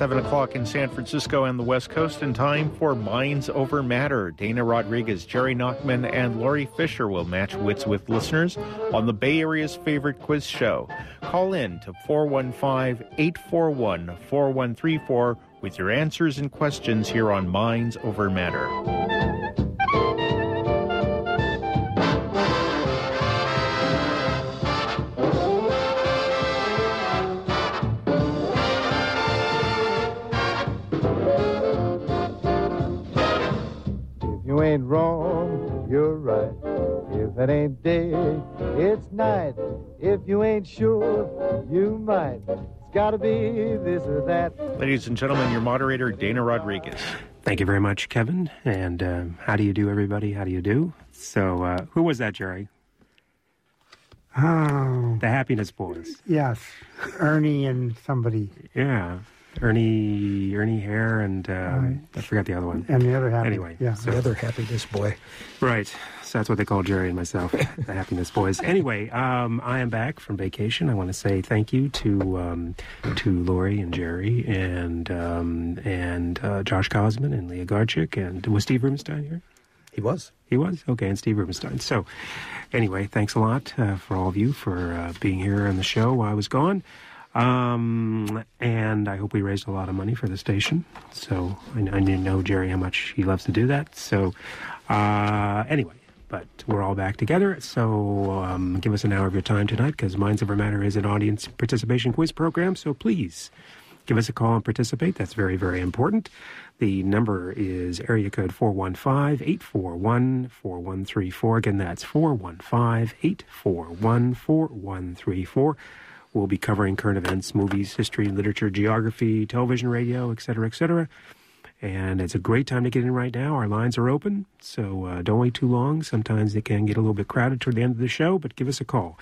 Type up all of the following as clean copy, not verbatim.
7 o'clock in San Francisco and the West Coast, and time for Minds Over Matter. Dana Rodriguez, Jerry Nachman, and Laurie Fisher will match wits with listeners on the Bay Area's favorite quiz show. Call in to 415-841-4134 with your answers and questions here on Minds Over Matter. You ain't wrong, you're right. If it ain't day, it's night. If you ain't sure, you might. It's gotta be this or that. Ladies and gentlemen, your moderator, Dana Rodriguez. Thank you very much, Kevin. And how do you do, everybody? How do you do? So, who was that, Jerry? Oh. The Happiness Boys. Yes. Ernie and somebody. Yeah. Ernie Hare, and I forgot the other one. And the other happy. Anyway. Yeah. So, the other Happiness Boy. Right. So that's what they call Jerry and myself, the Happiness Boys. Anyway, I am back from vacation. I want to say thank you to Lori and Jerry and Josh Cosman and Leah Garchik. And was Steve Rubenstein here? He was. He was? Okay, and Steve Rubenstein. So anyway, thanks a lot for all of you for being here on the show while I was gone. And I hope we raised a lot of money for the station. So I know Jerry how much he loves to do that. So anyway, but we're all back together. So give us an hour of your time tonight, because Minds Over Matter is an audience participation quiz program. So please give us a call and participate. That's very, very important. The number is area code 415-841-4134. Again, that's 415-841-4134. We'll be covering current events, movies, history, literature, geography, television, radio, etc., etc. And it's a great time to get in right now. Our lines are open, so don't wait too long. Sometimes they can get a little bit crowded toward the end of the show, but give us a call,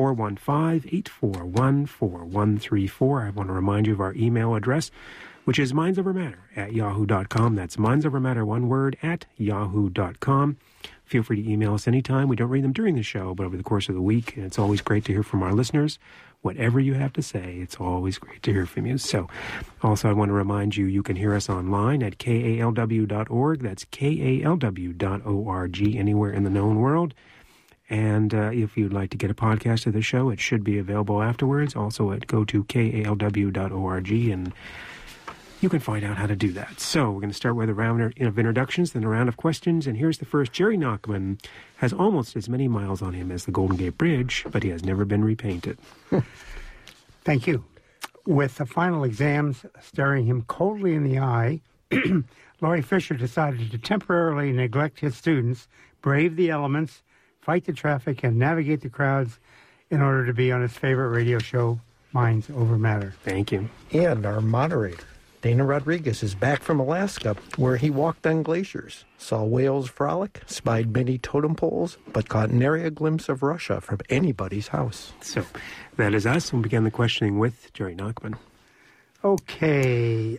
415-841-4134. I want to remind you of our email address, which is mindsovermatter@yahoo.com. That's mindsovermatter, one word, @yahoo.com. Feel free to email us anytime. We don't read them during the show, but over the course of the week. And it's always great to hear from our listeners. Whatever you have to say, it's always great to hear from you. So, also, I want to remind you, you can hear us online at kalw.org. That's kalw.org, anywhere in the known world. And if you'd like to get a podcast of the show, it should be available afterwards. Also, go to kalw.org, and you can find out how to do that. So we're going to start with a round of introductions, then a round of questions. And here's the first. Jerry Nachman has almost as many miles on him as the Golden Gate Bridge, but he has never been repainted. Thank you. With the final exams staring him coldly in the eye, Laurie Fisher decided to temporarily neglect his students, brave the elements, fight the traffic, and navigate the crowds in order to be on his favorite radio show, Minds Over Matter. Thank you. And our moderator, Dana Rodriguez, is back from Alaska, where he walked on glaciers, saw whales frolic, spied many totem poles, but caught nary a glimpse of Russia from anybody's house. So that is us. We'll begin the questioning with Jerry Nachman. Okay.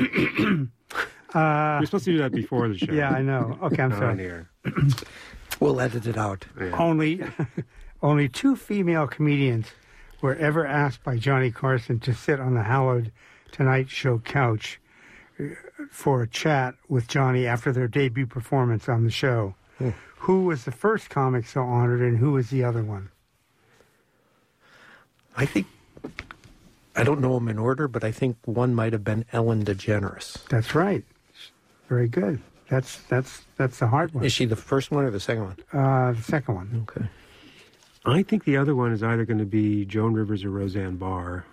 We're supposed to do that before the show. Yeah, I know. Okay, I'm Not sorry. on air. We'll edit it out. Yeah. Only two female comedians were ever asked by Johnny Carson to sit on the hallowed Tonight Show couch for a chat with Johnny after their debut performance on the show. Who was the first comic so honored, and who was the other one? I don't know them in order, but I think one might have been Ellen DeGeneres. That's right. Very good. That's the hard one. Is she the first one or the second one? The second one. Okay. I think the other one is either going to be Joan Rivers or Roseanne Barr.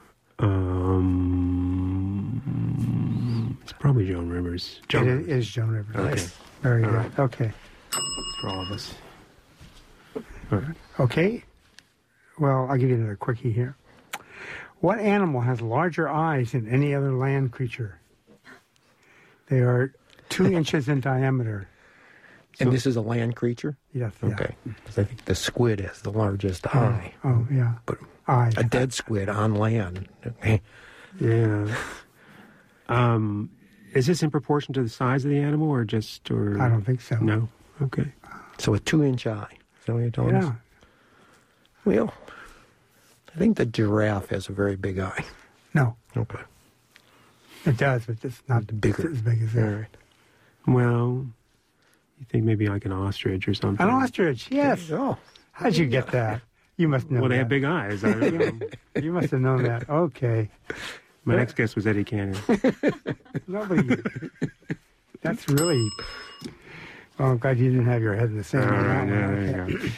It's probably Joan Rivers. It is Joan Rivers. Okay. Very All good. right. Okay. For all of us. All right. Okay. Well, I'll give you another quickie here. What animal has larger eyes than any other land creature? They are 2 inches in diameter. And this is a land creature? Yes. Yeah. Okay. Because I think the squid has the largest eye. Oh, yeah. But Eyes. a dead squid on land. Okay. Yeah. Is this in proportion to the size of the animal, or just, or? I don't think so. No? Okay. So a 2-inch eye. Is that what you're telling us? Yeah. Well, I think the giraffe has a very big eye. No. Okay. It does, but it's not Bigger. as big as All that. right. Well, you think maybe like an ostrich or something? An ostrich, yes. Oh, How'd you get that? You must know Well, they that. have big eyes. I don't know. You must have known that. Okay. My next guess was Eddie Cannon. Nobody. That's really. Oh, I'm glad you didn't have your head in the sand. on that one. there you go.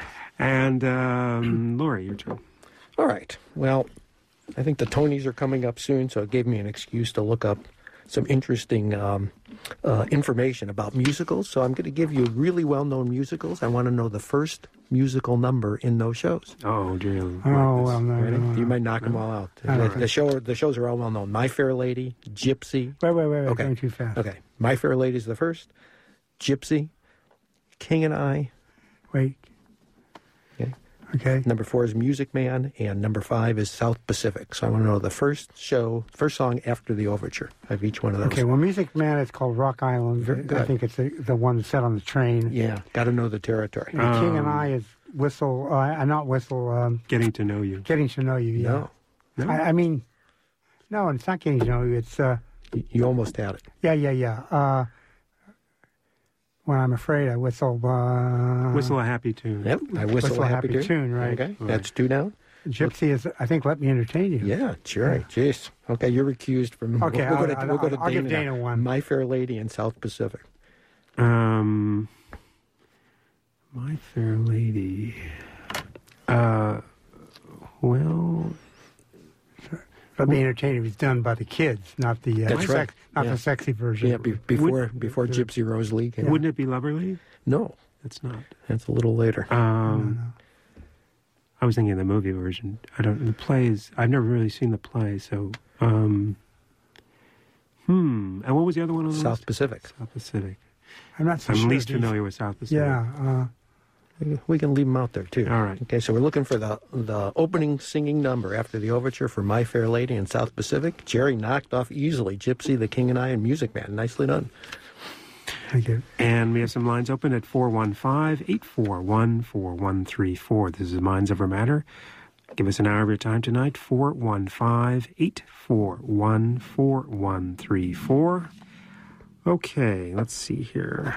And Lori, your turn. all right. Well, I think the Tonys are coming up soon, so it gave me an excuse to look up some interesting information about musicals. So I'm going to give you really well-known musicals. I want to know the first musical number in those shows. Oh, dear. Oh, well, no. Ready? no. You might knock them all out. I don't The shows are all well-known. My Fair Lady, Gypsy. Wait. Okay. Going too fast. Okay. My Fair Lady is the first. Gypsy, King and I. Wait. Okay. Okay. Number 4 is Music Man, and number 5 is South Pacific. So I want to know the first song after the overture of each one of those. Okay. Well, Music Man is called Rock Island. Very good. I think it's the one set on the train. Yeah, got to know the territory. And King and I is Whistle. Not Whistle. Getting to know you. Getting to Know You. Yeah. No, No? I mean, no, it's not Getting to Know You. It's you almost had it. yeah. When I'm Afraid, I whistle. Whistle a happy tune. Yep, I whistle a happy tune. right? Okay, that's 2 down. Gypsy is, I think, Let Me Entertain You. Yeah, sure. Jeez. Okay, you're recused from. Okay, we'll go to I'll give Dana now. one. My Fair Lady and South Pacific. My Fair Lady. Well, Let Me Entertain You is done by the kids, not the That's right. not Yeah. the sexy version. Yeah, before Gypsy Rose League. Yeah. wouldn't it be Loverly? No, It's not. that's a little later. I was thinking of the movie version. The plays, I've never really seen the play, so, and what was the other one on the South list? Pacific. South Pacific. I'm not so I'm sure. least these- familiar with South Pacific. Yeah. We can leave them out there too. All right. Okay, so we're looking for the opening singing number after the overture for My Fair Lady and South Pacific. Jerry knocked off easily Gypsy, The King and I, and Music Man. Nicely done. Thank you. And we have some lines open at 415-841-4134. This is Minds Over Matter. Give us an hour of your time tonight, 415-841-4134. Okay, let's see here.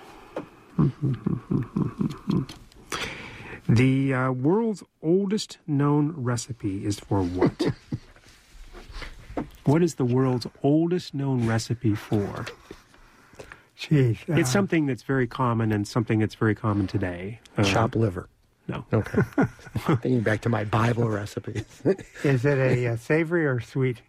The world's oldest known recipe is for what? What is the world's oldest known recipe for? Jeez. It's something that's very common and something that's very common today. Chopped liver. No. Okay. Thinking back to my Bible recipes. Is it a savory or sweet?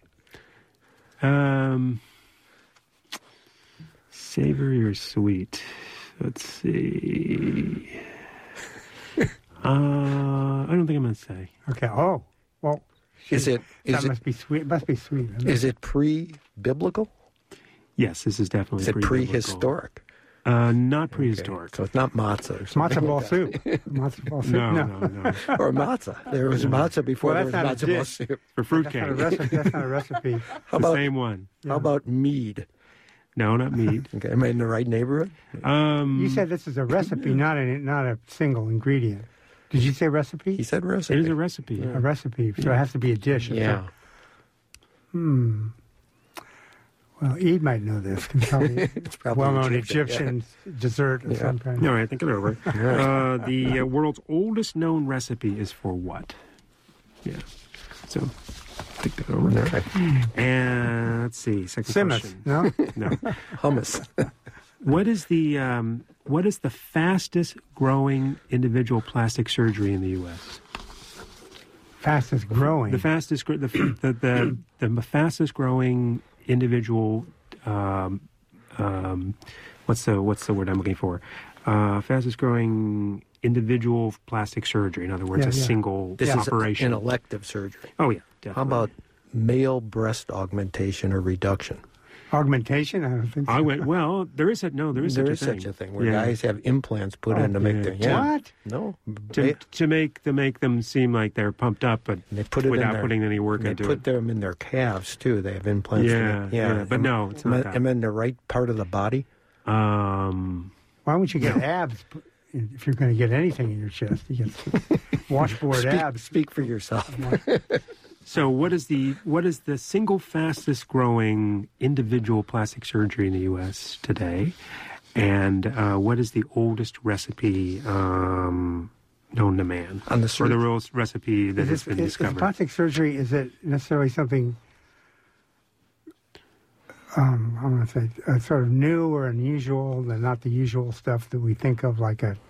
Savory or sweet? Let's see. I don't think I'm going to say. Okay. Oh, well. Is it Must be sweet. It must be sweet. is it pre-biblical? Yes, this is definitely Is it pre-biblical. prehistoric? Not prehistoric. So it's not matzah or something. Matzo ball soup. Matzo ball soup. No. Or matzah. There was matzah before Well, there was that's not matzo a ball dish. soup. For fruitcake. That's not a recipe. How The about same one. how about mead? No, not meat. Okay, am I in the right neighborhood? You said this is a recipe, not a single ingredient. Did you say recipe? He said It recipe. is a recipe. A recipe, so it has to be a dish. Yeah. Well, Ede might know this. Can tell me. It's probably Well-known Egyptian, Egyptian dessert of some kind. All right, think it over. The world's oldest known recipe is for what? Yeah. So, think that over. All right. And let's see. Second Simmus, question. no? No. Hummus. What is the fastest growing individual plastic surgery in the U.S.? Fastest growing. The fastest fastest growing individual. What's the word I'm looking for? Fastest growing individual plastic surgery. In other words, Yeah, a yeah. single This operation. is an elective surgery. Oh yeah, definitely. How about male breast augmentation or reduction? Augmentation? I don't think so. I went. Well, there is such a thing where Yeah. guys have implants put in to make yeah. their What? No, to make them seem like they're pumped up, but they put it without in their, putting any work and they into put it. them in their calves too. They have implants. Yeah, but no, it's not that. Am I in the right part of the body? Why wouldn't you get abs if you're going to get anything in your chest? You get washboard abs. Speak for yourself. So what is the single fastest growing individual plastic surgery in the U.S. today? And what is the oldest recipe known to man? On the or the real recipe that has been Is discovered? plastic surgery, is it necessarily something, I'm going to say, sort of new or unusual, and not the usual stuff that we think of like a,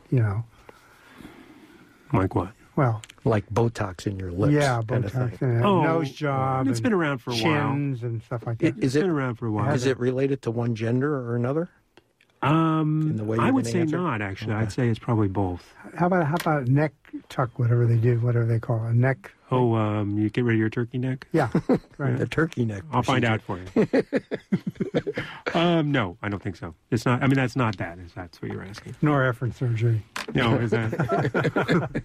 Like what? well, Like Botox in your lips. yeah, kind of Botox thing. and a Oh, nose job. it's and been around for a while. chins and stuff like that. Is It's it been around for a while. is it related to one gender or another? In the way I you're would gonna say answer? not, actually. I'd say it's probably both. How about neck tuck, whatever they do, whatever they call it, a neck? Oh, you get rid of your turkey neck? Yeah, right. The turkey neck. I'll find procedure. out for you. No, I don't think so. It's not. I mean, that's not that. If that's what you're asking. Norepinephrine surgery. No, is that?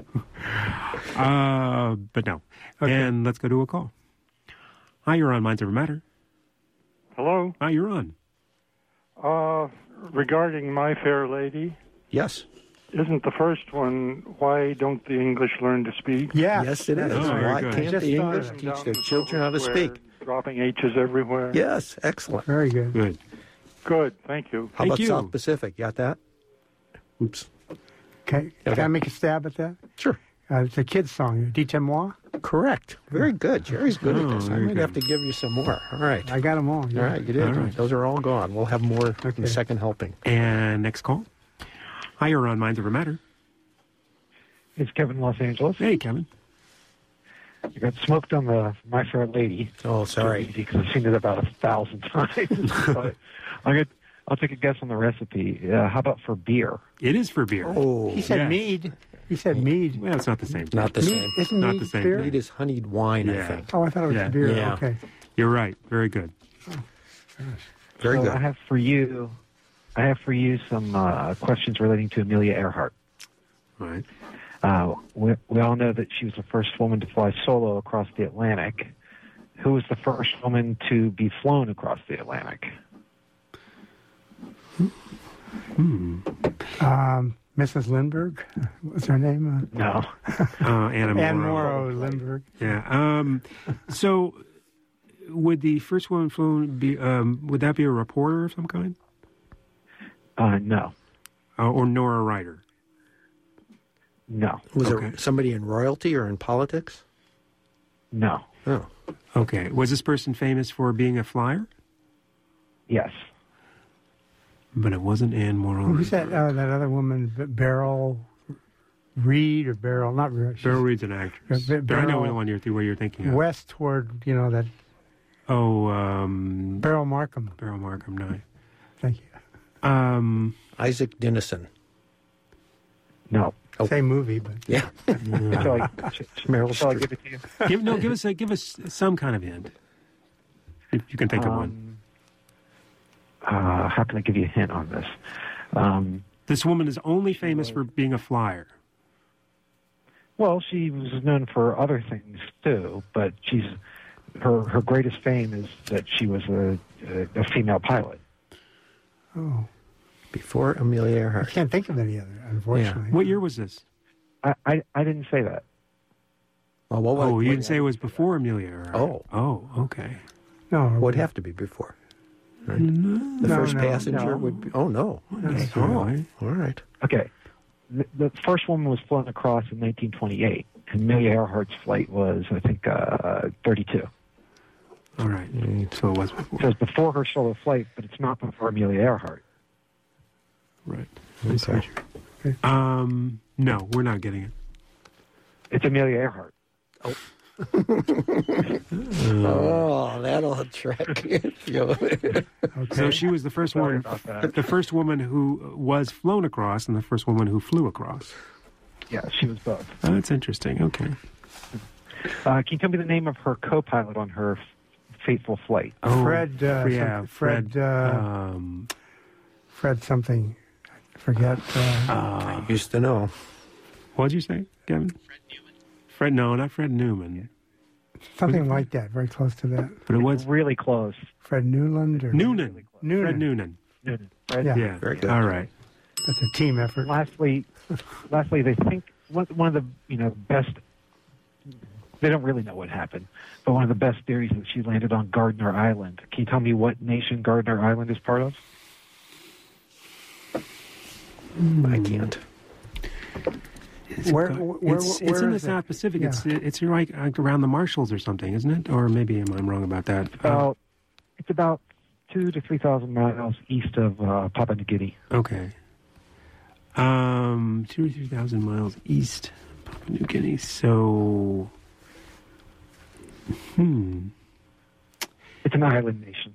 But no. Okay. And let's go to a call. Hi, you're on Minds Over Matter. Hello. Hi, you're on. Regarding My Fair Lady, Yes. isn't the first one, why don't the English learn to speak? Yes, it is. Oh, very Why good. can't Just the thought English of it. teach their children how to speak? Dropping H's everywhere. Yes, excellent. Very good. Good. Good, thank you. How Thank about you. South Pacific? Got that? Oops. Okay, can I make a stab at that? Sure. It's a kid's song, Dites-moi. Correct. Very good. Jerry's good at this. I very might good. have to give you some more. All right. I got them all. Yeah. All right, you did. All right. Those are all gone. We'll have more in Okay. the second helping. And next call. Hi, you're on Minds Over Matter. It's Kevin, Los Angeles. Hey, Kevin. I got smoked on the My Fair Lady. Oh, sorry. Because I've seen it about 1,000 times. But I'll take a guess on the recipe. How about for beer? It is for beer. Oh, He said Yes. mead. He said mead. Well, it's not the same. not the Mead same. isn't Not mead the same. beer? Mead is honeyed wine, I Yeah. think. Oh, I thought it was Yeah. beer. Yeah. Okay. You're right. Very good. Very so good. I have for you some questions relating to Amelia Earhart. All right. We all know that she was the first woman to fly solo across the Atlantic. Who was the first woman to be flown across the Atlantic? Mrs. Lindbergh. What's her name? No. Anna Anne Morrow. Morrow Lindbergh. Yeah. So, would the first woman flown be? Would that be a reporter of some kind, No. or Nora Ryder? No. Was Okay. it somebody in royalty or in politics? No. Oh. Okay. Was this person famous for being a flyer? Yes. But it wasn't Anne Morrow. Who's that? That other woman, Beryl Reed or Beryl? Not Beryl. Beryl Reed's an actress. Beryl- But I know the one what you're thinking of. West toward that Oh, Beryl Markham. Beryl Markham. No. Thank you. Isaac Dinesen. No. Oh. Same movie, but Yeah. Shall I give it to you? Give us some kind of hint. If you can think of one. How can I give you a hint on this? This woman is only famous for being a flyer. Well, she was known for other things too, but her greatest fame is that she was a female pilot. oh, Before Amelia I Earhart. can't think of any other. Unfortunately, What year was this? I didn't say that. Oh, what Oh, you what- didn't say it was before Amelia Earhart. Oh. Oh, okay. No, Would have to be before. Right? The No, first no, passenger no. would be. Oh, no. Okay. Really? Oh, all right. Okay. The first woman was flown across in 1928, and Amelia Earhart's flight was, I think, 32. All right. So it was before. So it's before her solo flight, but it's not before Amelia Earhart. Right. Okay. No, we're not getting it. It's Amelia Earhart. Oh, that'll attract you. So she was the first Sorry woman, about that. the first woman who was flown across, and the first woman who flew across. Yeah, she was both. Oh, that's interesting. Okay. Can you tell me the name of her co-pilot on her fateful flight? Oh, Fred, yeah, Fred, Fred something. I forget. I used to know. What'd you say, Kevin? Fred Newman. No, not Fred Newman. Something like that. Very close to that. But it was Really close. Fred Newland or Noonan. Fred Noonan. Noonan. Right? Yeah. Yeah. Very good. All right. That's a team effort. Lastly, they think one of the best They don't really know what happened. But one of the best theories is that she landed on Gardner Island. Can you tell me what nation Gardner Island is part of? I can't. It's Where in the is South it? Pacific. Yeah. It's like around the Marshalls or something, isn't it? Or maybe I'm wrong about that. It's about 2,000 to 3,000 miles east of Papua New Guinea. Okay. 2,000 or 3,000 miles east of Papua New Guinea. So, It's an island nation.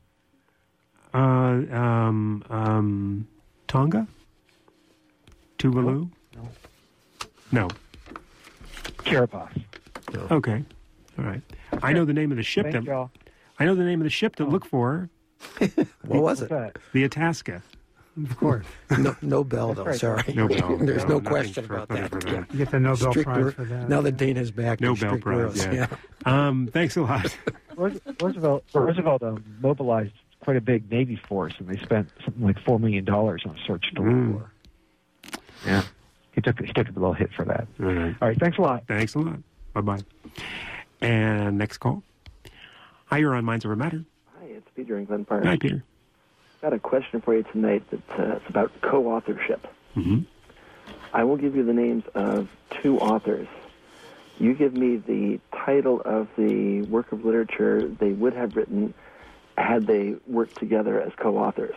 Tonga? Tuvalu? No. Kiribati. Okay. All right. I know the name of the ship Thank y'all. I know the name of the ship to look for. What was it? What's that? The Itasca. Of course. No bell, though. That's right. Sorry. No bell. There's no nothing question for- about nothing that. for Yeah. You get the Nobel Strict Prize ru- for that. Now that Dana's back, No there's bell strict prize. rules. Yeah. Thanks a lot. Roosevelt mobilized quite a big Navy force, and they spent something like $4 million on search and war. Yeah, he took a little hit for that. All right. All right, thanks a lot. Thanks a lot. Bye-bye. And next call. Hi, you're on Minds Over Matter. Hi, it's Peter in Glen Park. Hi, Peter. Got a question for you tonight that's about co-authorship. Mm-hmm. I will give you the names of two authors. You give me the title of the work of literature they would have written had they worked together as co-authors.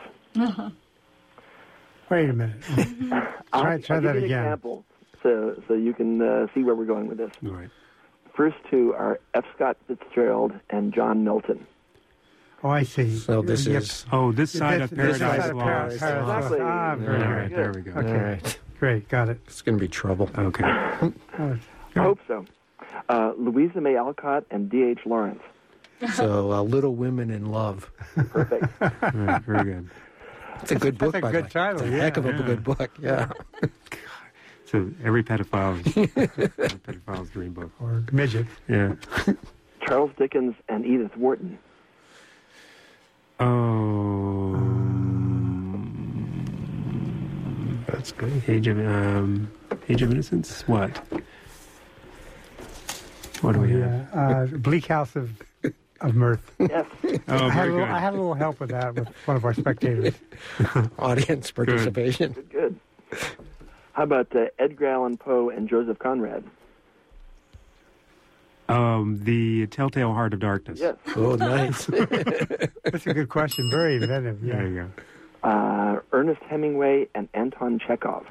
Wait a minute. I'll Try give that you an again. example so you can see where we're going with this. All right. First two are F. Scott Fitzgerald and John Milton. Oh, I see. So this Yep. is... Oh, this side of This Paradise side of Lost. Paradise Lost. Exactly. Ah, very All good. right, there we go. Okay. All right. Great, got it. It's going to be trouble. Okay. Oh, I hope so. Louisa May Alcott and D.H. Lawrence. So, Little Women in Love. Perfect. All right, very good. It's a good book, That's a by the good way. title, It's a yeah. heck of a Yeah. good book, yeah. So every pedophile's dream book. or midget. Yeah. Charles Dickens and Edith Wharton. Oh. That's good. Age of Innocence? What? What do we have? Yeah. Bleak House of Mirth. Yes. Oh, I had very good. a little help with that with one of our spectators. Audience participation. Good. How about Edgar Allan Poe and Joseph Conrad? The Telltale Heart of Darkness. Yes. Oh, nice. That's a good question. Very inventive. Yeah. There you go. Ernest Hemingway and Anton Chekhov.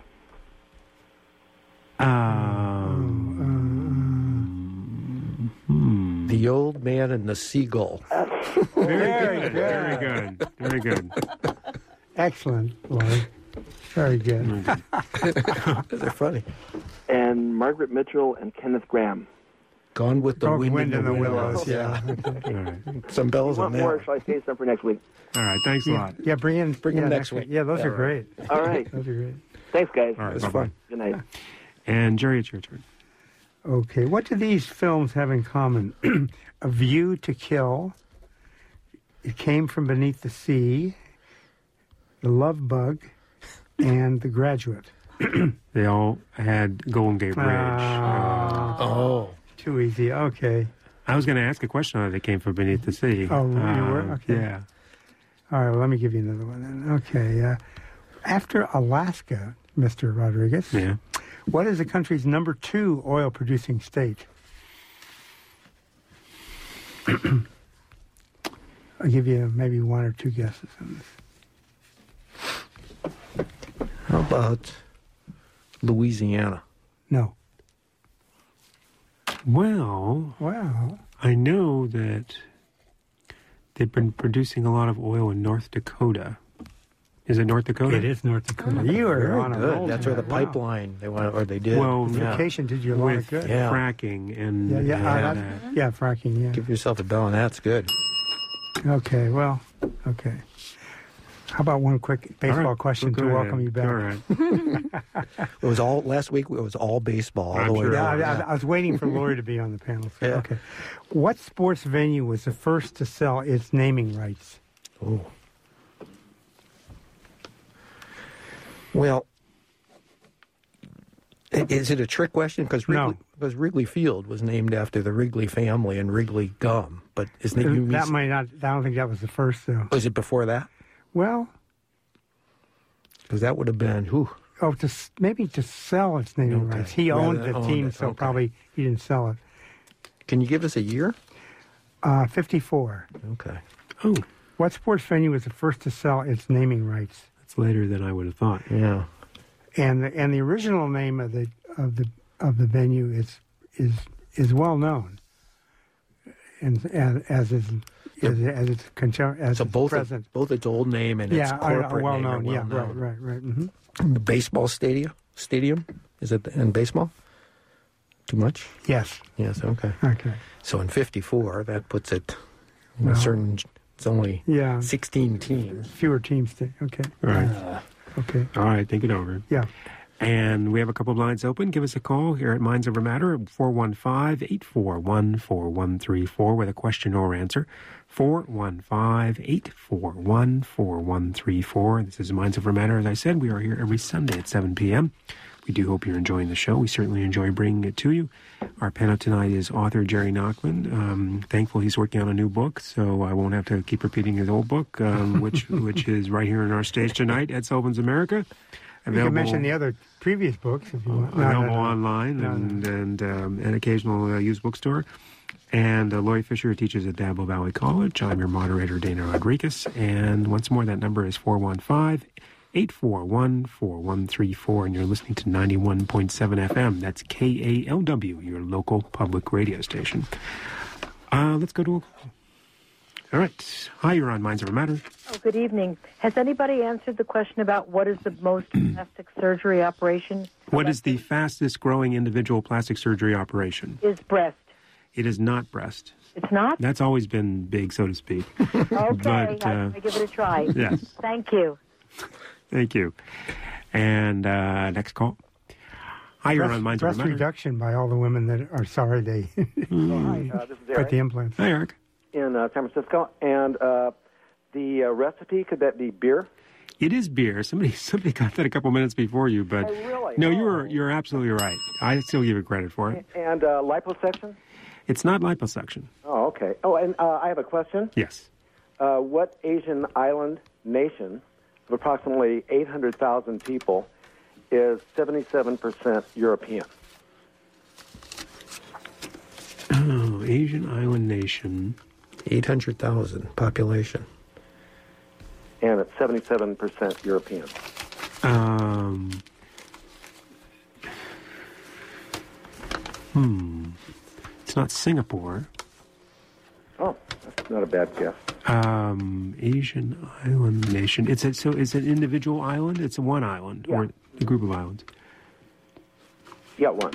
The Old Man and the Seagull. Very good. Very good. Very good. Excellent, Lloyd. Very good. They're funny. And Margaret Mitchell and Kenneth Graham. Gone with the Oh, wind, in the Willows. Willows. Yeah. All right. Some bells You on want more, or that. shall I save some for next week? All right. Thanks a lot. Yeah, bring in Bring 'em yeah, next week. Yeah, those Yeah, are right. great. All right. Those are great. Thanks, guys. All right. was Bye-bye. fun. Good night. And Jerry, it's your turn. Okay, what do these films have in common? A View to Kill, It Came from Beneath the Sea, The Love Bug, and The Graduate. They all had Golden Gate Bridge. Oh. Too easy. Okay. I was going to ask a question on it that came from beneath the sea. Oh, you were? Okay. Yeah. All right, well, let me give you another one then. Okay. After Alaska, Mr. Rodriguez, Yeah. what is the country's number 2 oil-producing state? I'll give you maybe one or two guesses on this. How about Louisiana? No. Well, Wow. I know that they've been producing a lot of oil in North Dakota. Is it North Dakota? It is North Dakota. You are Very on a good. roll. That's where the tonight. Wow. pipeline they went, or they did. Well, yeah. Vacation did you a lot of With good. Yeah. fracking and Yeah, yeah, and that's- yeah, fracking, yeah. Give yourself a bell, and that's good. Okay, well, okay. How about one quick baseball All right. question Go to ahead. welcome you back? All right. It was all last week. It was all baseball all I'm the way sure. Yeah, around. I was waiting for Lori to be on the panel. So, Yeah. Okay. What sports venue was the first to sell its naming rights? Oh. Well, Is it a trick question? Because No. Wrigley Field was named after the Wrigley family and Wrigley gum. But isn't it? That might not. I don't think that was the first, though. Was it before that? Well, Because that would have been who? maybe to sell its naming Okay. rights. He owned Rather the owned team, it, so okay. probably he didn't sell it. Can you give us a year? 54. Okay. Oh, What sports venue was the first to sell its naming rights? that's later than I would have thought. Yeah. And the original name of the venue is well known, and as its So both present. both its old name and its corporate well name known. are Yeah, well known. right. Mm-hmm. The baseball stadium? Is it in baseball? Too much? Yes. Yes, okay. Okay. So in 54, that puts it in Well, a certain, it's only Yeah. 16 teams. Fewer teams. Okay. All right. Okay. All right, think it over. Yeah. And we have a couple of lines open. Give us a call here at Minds Over Matter, 415-841-4134 with a question or answer. 415-841-4134. This is Minds Over Matter. As I said, we are here every Sunday at 7 p.m. We do hope you're enjoying the show. We certainly enjoy bringing it to you. Our panel tonight is author Jerry Nachman. Thankful he's working on a new book, so I won't have to keep repeating his old book, which is right here on our stage tonight, Ed Sullivan's America. You can mention the other previous books if you want. Available online and an occasional used bookstore. And Lori Fisher teaches at Dabble Valley College. I'm your moderator, Dana Rodriguez. And once more, that number is 415-841-4134. And you're listening to 91.7 FM. That's KALW, your local public radio station. Let's go to a call. All right. Hi, you're on Minds Over Matter. Oh, good evening. Has anybody answered the question about what is the most plastic surgery operation? What is the fastest growing individual plastic surgery operation? Is breast. It is not breast. It's not? That's always been big, so to speak. Okay, But, I give it a try. Yes. Thank you. Thank you. And next call. Hi, you're on Minds Over breast Matter. reduction by all the women that are sorry they Hi, this is put Eric the implants. Hi, Eric. in San Francisco. And the recipe, could that be beer? It is beer. Somebody got that a couple minutes before you, but Oh, really? no, Oh. you're absolutely right. I still give you credit for it. And liposuction? It's not liposuction. Oh, okay. Oh, and I have a question. Yes. What Asian island nation of approximately 800,000 people is 77% European? Oh, Asian island nation. 800,000 population. And it's 77% European. It's not Singapore. Oh, that's not a bad guess. Asian island nation. It's an individual island. It's one island or a group of islands. Yeah, one.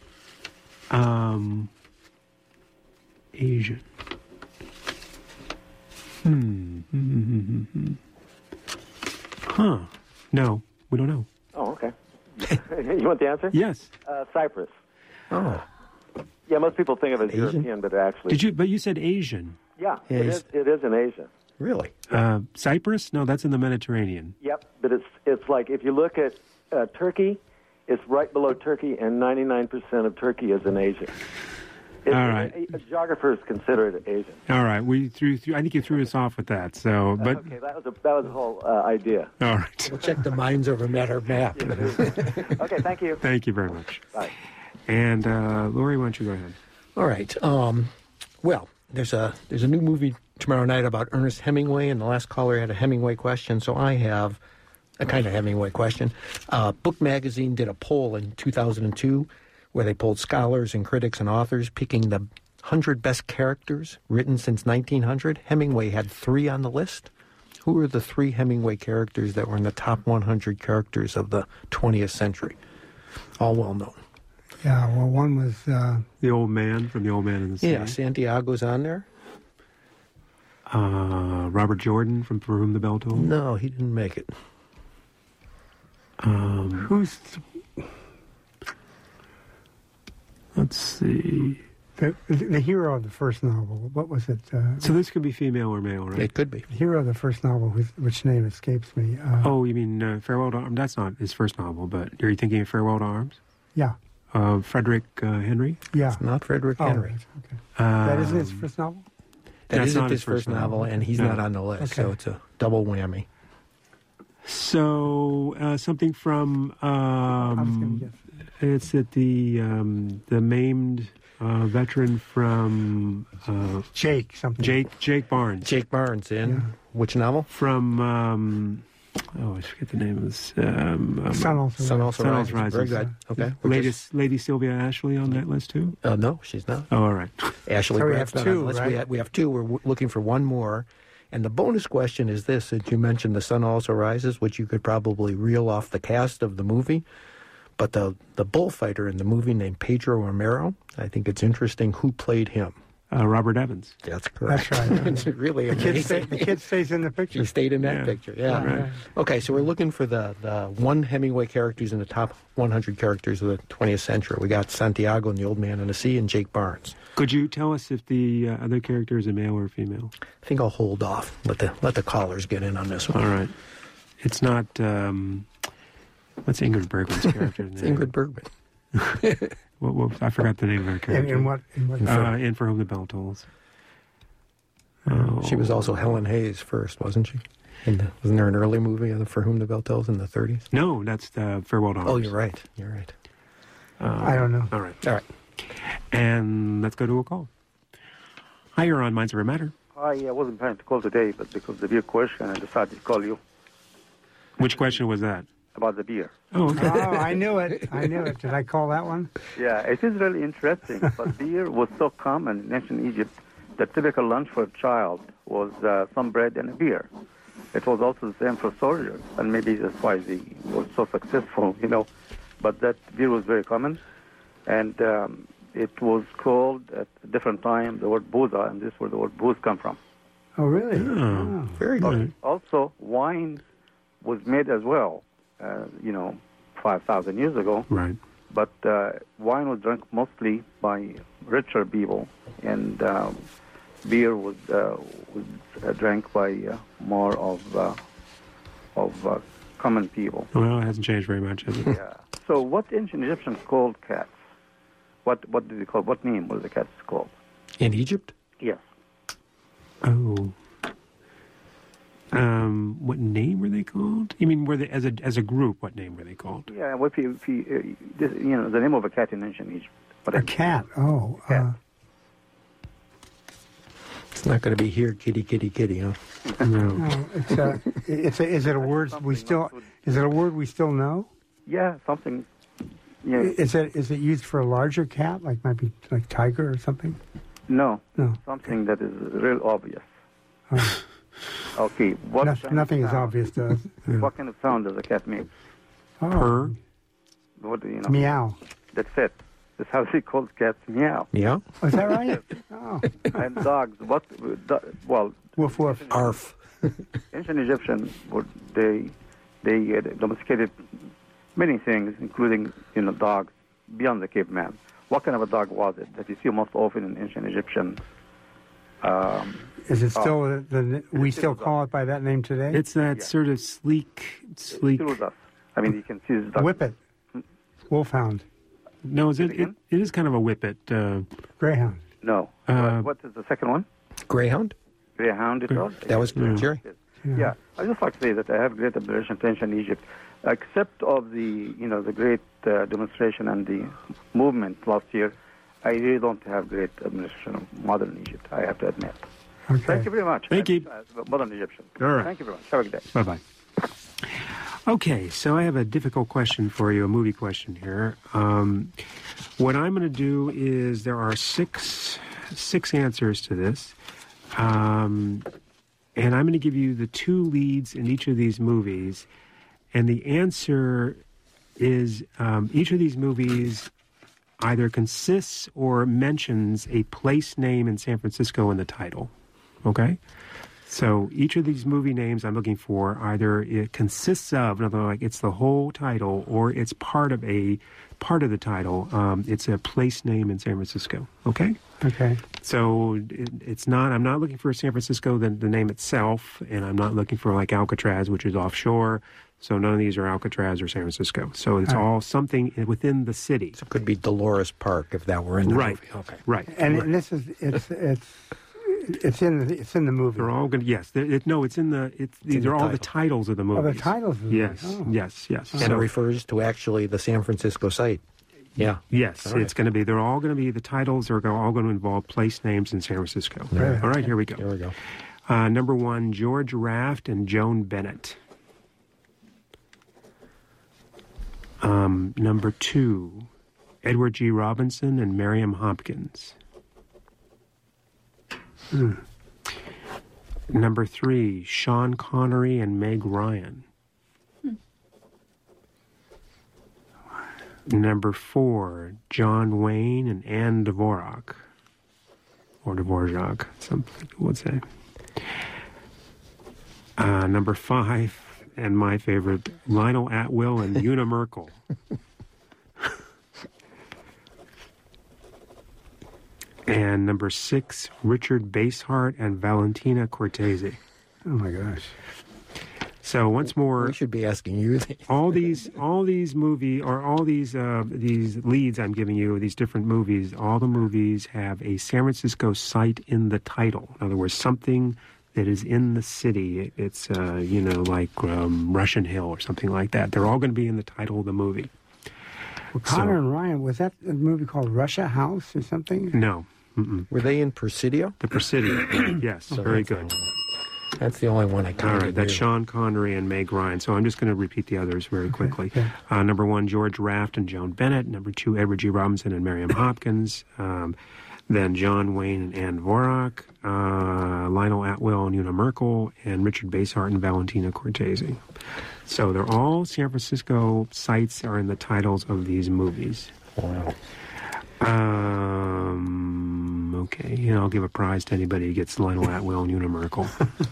Asian. Huh. No, we don't know. Oh, okay. You want the answer? Yes. Cyprus. Oh. Yeah, most people think of it as Asian? European, but actually... But you said Asian. Yeah, Yeah, it is in Asia. Really? Cyprus? No, that's in the Mediterranean. Yep, but it's like if you look at Turkey, it's right below Turkey, and 99% of Turkey is in Asia. All right. Geographers consider it Asian. All right. We threw. I think you threw us off with that. So, but Okay, that was the whole idea. all right. We'll check the Minds Over Matter map. Okay, thank you. Thank you very much. Bye. And Lori, why don't you go ahead? All right. Well, there's a new movie tomorrow night about Ernest Hemingway, and the last caller had a Hemingway question, so I have a kind of Hemingway question. Book Magazine did a poll in 2002 where they polled scholars and critics and authors picking the 100 best characters written since 1900. Hemingway had 3 on the list. Who were the 3 Hemingway characters that were in the top 100 characters of the 20th century? All well known. Yeah, well, one was The old man from The Old Man in the Sea. Yeah, Santiago's on there. Robert Jordan from For Whom the Bell Tolls. No, he didn't make it. who's Let's see. the hero of the first novel. What was it? So this could be female or male, right? It could be. The hero of the first novel, which name escapes me. Oh, you mean Farewell to Arms? That's not his first novel, but are you thinking of Farewell to Arms? Yeah. Frederick Henry? Yeah. It's not Frederick Henry. Okay. That isn't his first novel? That That's isn't not his first novel, and he's not on the list, so it's a double whammy. So something from I was going to guess. it's at the maimed veteran from Jake something. Jake Barnes. Jake Barnes in which novel? From I forget the name of this. Sun Also Rises. Very good. Okay. Lady Sylvia Ashley on that list too? No, she's not. Oh, all right. Ashley So we Brad's have not on two, the list. right? We have two. We're looking for one more. And the bonus question is this, that you mentioned The Sun Also Rises, which you could probably reel off the cast of the movie. But the bullfighter in the movie named Pedro Romero, I think it's interesting who played him. Robert Evans. That's correct. That's right. It's really The amazing. kid stays in the picture. He stayed in that picture, yeah. Right. Okay, so we're looking for the one Hemingway characters in the top 100 characters of the 20th century. We got Santiago and the Old Man and the Sea and Jake Barnes. Could you tell us if the other character is a male or a female? I think I'll hold off. Let the callers get in on this one. All right. It's not. What's Ingrid Bergman's character? It's Ingrid Bergman. What, I forgot the name of her character. In what? In For Whom the Bell Tolls. She was also Helen Hayes first, wasn't she? Wasn't there an early movie of For Whom the Bell Tolls in the 30s? No, that's the Farewell to Arms. Oh, you're right. You're right. I don't know. All right. All right. And let's go to a call. Hi, you're on Minds Over Matter. Hi, I wasn't planning to call today, but because of your question, I decided to call you. Which question was that? About the beer. Oh, okay. Oh, I knew it. Did I call that one? Yeah, it is really interesting, but beer was so common in ancient Egypt. The typical lunch for a child was some bread and a beer. It was also the same for soldiers, and maybe that's why they were so successful, But that beer was very common, and it was called at a different time the word booza, and this is where the word booze come from. Oh, really? Oh, very good. Also, wine was made as well, 5,000 years ago. Right. But wine was drunk mostly by richer people, and beer was drank by more of common people. Well, it hasn't changed very much, has it? Yeah. So, what ancient Egyptians called cats? What did they call? What name was the cats called? In Egypt? Yes. Oh. What name were they called? You mean were they as a group? What name were they called? Yeah. Well, if you the name of a cat in ancient Egypt. A cat. Oh. Cat. It's not going to be here, kitty, kitty, kitty, huh? No. Is it a word we still? Is it a word we still know? Yeah, something. Yeah. Is it used for a larger cat, like might be like tiger or something? No. No. Something that is real obvious. Oh. Okay. Nothing is obvious to us. What kind of sound does a cat make? Oh. Purr. What do you know? Meow. That's it. That's how they call cats. Meow. Yeah. Oh, is that right? Oh. And dogs. Well. Woof woof. Arf. Ancient Egyptians they domesticated many things, including dogs beyond the caveman. What kind of a dog was it that you see most often in ancient Egyptian? Is it still we still call it by that name today? It's that sort of sleek. Still with us. I mean, you can see this dog. Whippet. Wolfhound. No, it is kind of a whippet. Greyhound. No. What is the second one? Greyhound? Greyhound it was? That was Jerry. Yeah. I just like to say that I have great admiration to ancient Egypt, except of the great demonstration and the movement last year. I really don't have great admiration of modern Egypt, I have to admit. Okay. Thank you very much. Thank you. Modern Egyptian. All right. Thank you very much. Have a good day. Bye-bye. Okay, so I have a difficult question for you, a movie question here. What I'm going to do is there are six answers to this. And I'm going to give you the two leads in each of these movies. And the answer is each of these movies either consists or mentions a place name in San Francisco in the title. Okay? So each of these movie names I'm looking for, either it consists of, in other words, like it's the whole title, or it's part of the title. It's a place name in San Francisco. Okay? Okay. So it's not, I'm not looking for San Francisco, the name itself, and I'm not looking for like Alcatraz, which is offshore. So none of these are Alcatraz or San Francisco. So it's all something within the city. So it could be Dolores Park if that were in the movie. Okay. Right. And this is it's in the movie. They're all going to, yes. It's in the, these are all the titles of the movies. Oh, the titles of the yes, movie. Oh. yes. And it refers to actually the San Francisco site. Yeah. Yes, All right. it's going to be, they're all going to be, the titles are all going to involve place names in San Francisco. Right. All right, here we go. Here we go. Number 1, George Raft and Joan Bennett. Number 2, Edward G. Robinson and Miriam Hopkins. Number 3, Sean Connery and Meg Ryan. Number 4, John Wayne and Anne Dvorak. Or Dvorak, some people would say. Number 5, and my favorite, Lionel Atwill and Una Merkel. And number 6, Richard Basehart and Valentina Cortese. Oh my gosh! So once more, we should be asking you all these movie or all these leads I'm giving you, these different movies. All the movies have a San Francisco site in the title. In other words, something that is in the city. It's like Russian Hill or something like that. They're all going to be in the title of the movie. Well, Connor and Ryan, was that a movie called Russia House or something? No. Were they in Presidio? The Presidio, yes. So very good. That's the only one I kind All of right, that's Sean Connery and Meg Ryan. So I'm just going to repeat the others very quickly. Okay. Number 1, George Raft and Joan Bennett. Number 2, Edward G. Robinson and Miriam Hopkins. Then John Wayne and Anne Dvorak. Lionel Atwill and Una Merkel. And Richard Basehart and Valentina Cortese. So they're all San Francisco sites are in the titles of these movies. Wow. Okay, I'll give a prize to anybody who gets Lionel Atwill and Una Merkel.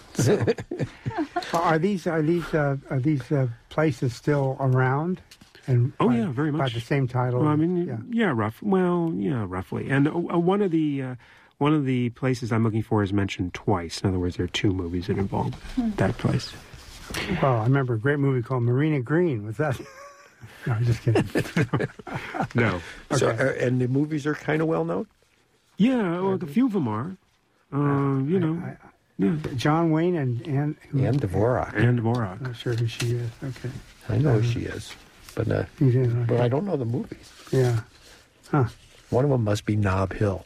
Are these places still around? And yeah, very much. By the same title. Well, I mean, roughly. And one of the places I'm looking for is mentioned twice. In other words, there are 2 movies that involve that place. Well, I remember a great movie called Marina Green. Was that? No, I'm just kidding. No. Okay. So, and the movies are kind of well known? Yeah, well, a few of them are. John Wayne and Dvorak. Anne Dvorak. I'm not sure who she is. Okay. I know who she is, but I don't know the movies. Yeah. Huh. One of them must be Nob Hill.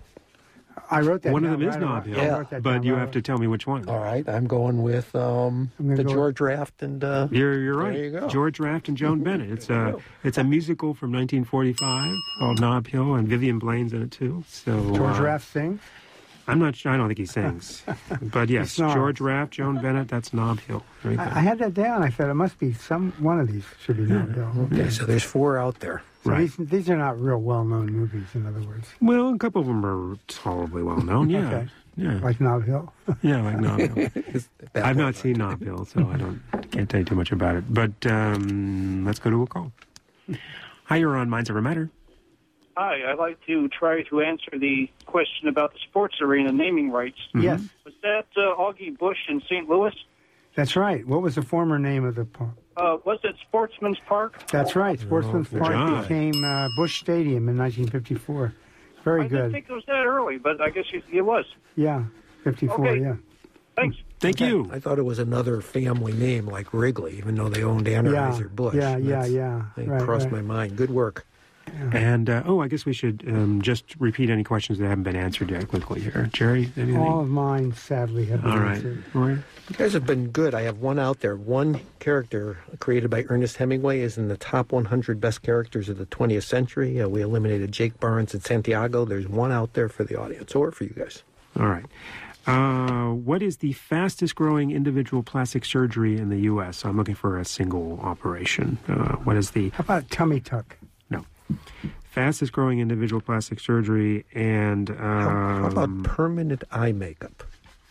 I wrote that. One of them is Nob Hill, but you have to tell me which one. All right, I'm going with George Raft and. You're right. There you go. George Raft and Joan Bennett. It's a musical from 1945 called Nob Hill, and Vivian Blaine's in it too. So George Raft sings. I'm not sure. I don't think he sings, but yes, George Raft, Joan Bennett. That's Nob Hill. Very good. I had that down. I said it must be one of these should be Nob Hill. Okay, so there's 4 out there. So right. These are not real well-known movies, in other words. Well, a couple of them are tolerably well-known, yeah. Okay. Yeah. Like Nob Hill? Yeah, like Nob Hill. I've not seen Nob Hill, so can't tell you too much about it. But let's go to a call. Hi, you're on Minds Over Matter. Hi, I'd like to try to answer the question about the sports arena naming rights. Mm-hmm. Yes. Was that Augie Busch in St. Louis? That's right. What was the former name of the park? Was it Sportsman's Park? That's right. Sportsman's Park became Busch Stadium in 1954. Very good. I didn't think it was that early, but I guess it was. Yeah, 54, okay. Yeah. Thanks. Thank you. I thought it was another family name like Wrigley, even though they owned Anheuser-Busch. Yeah. It crossed my mind. Good work. Yeah. And, I guess we should just repeat any questions that haven't been answered yet quickly here. Jerry, anything? All of mine, sadly, have been answered. All right. You guys have been good. I have one out there. One character created by Ernest Hemingway is in the top 100 best characters of the 20th century. We eliminated Jake Barnes and Santiago. There's one out there for the audience or for you guys. All right. What is the fastest growing individual plastic surgery in the U.S.? So I'm looking for a single operation. What is the... How about tummy tuck? No. Fastest growing individual plastic surgery and... How about permanent eye makeup?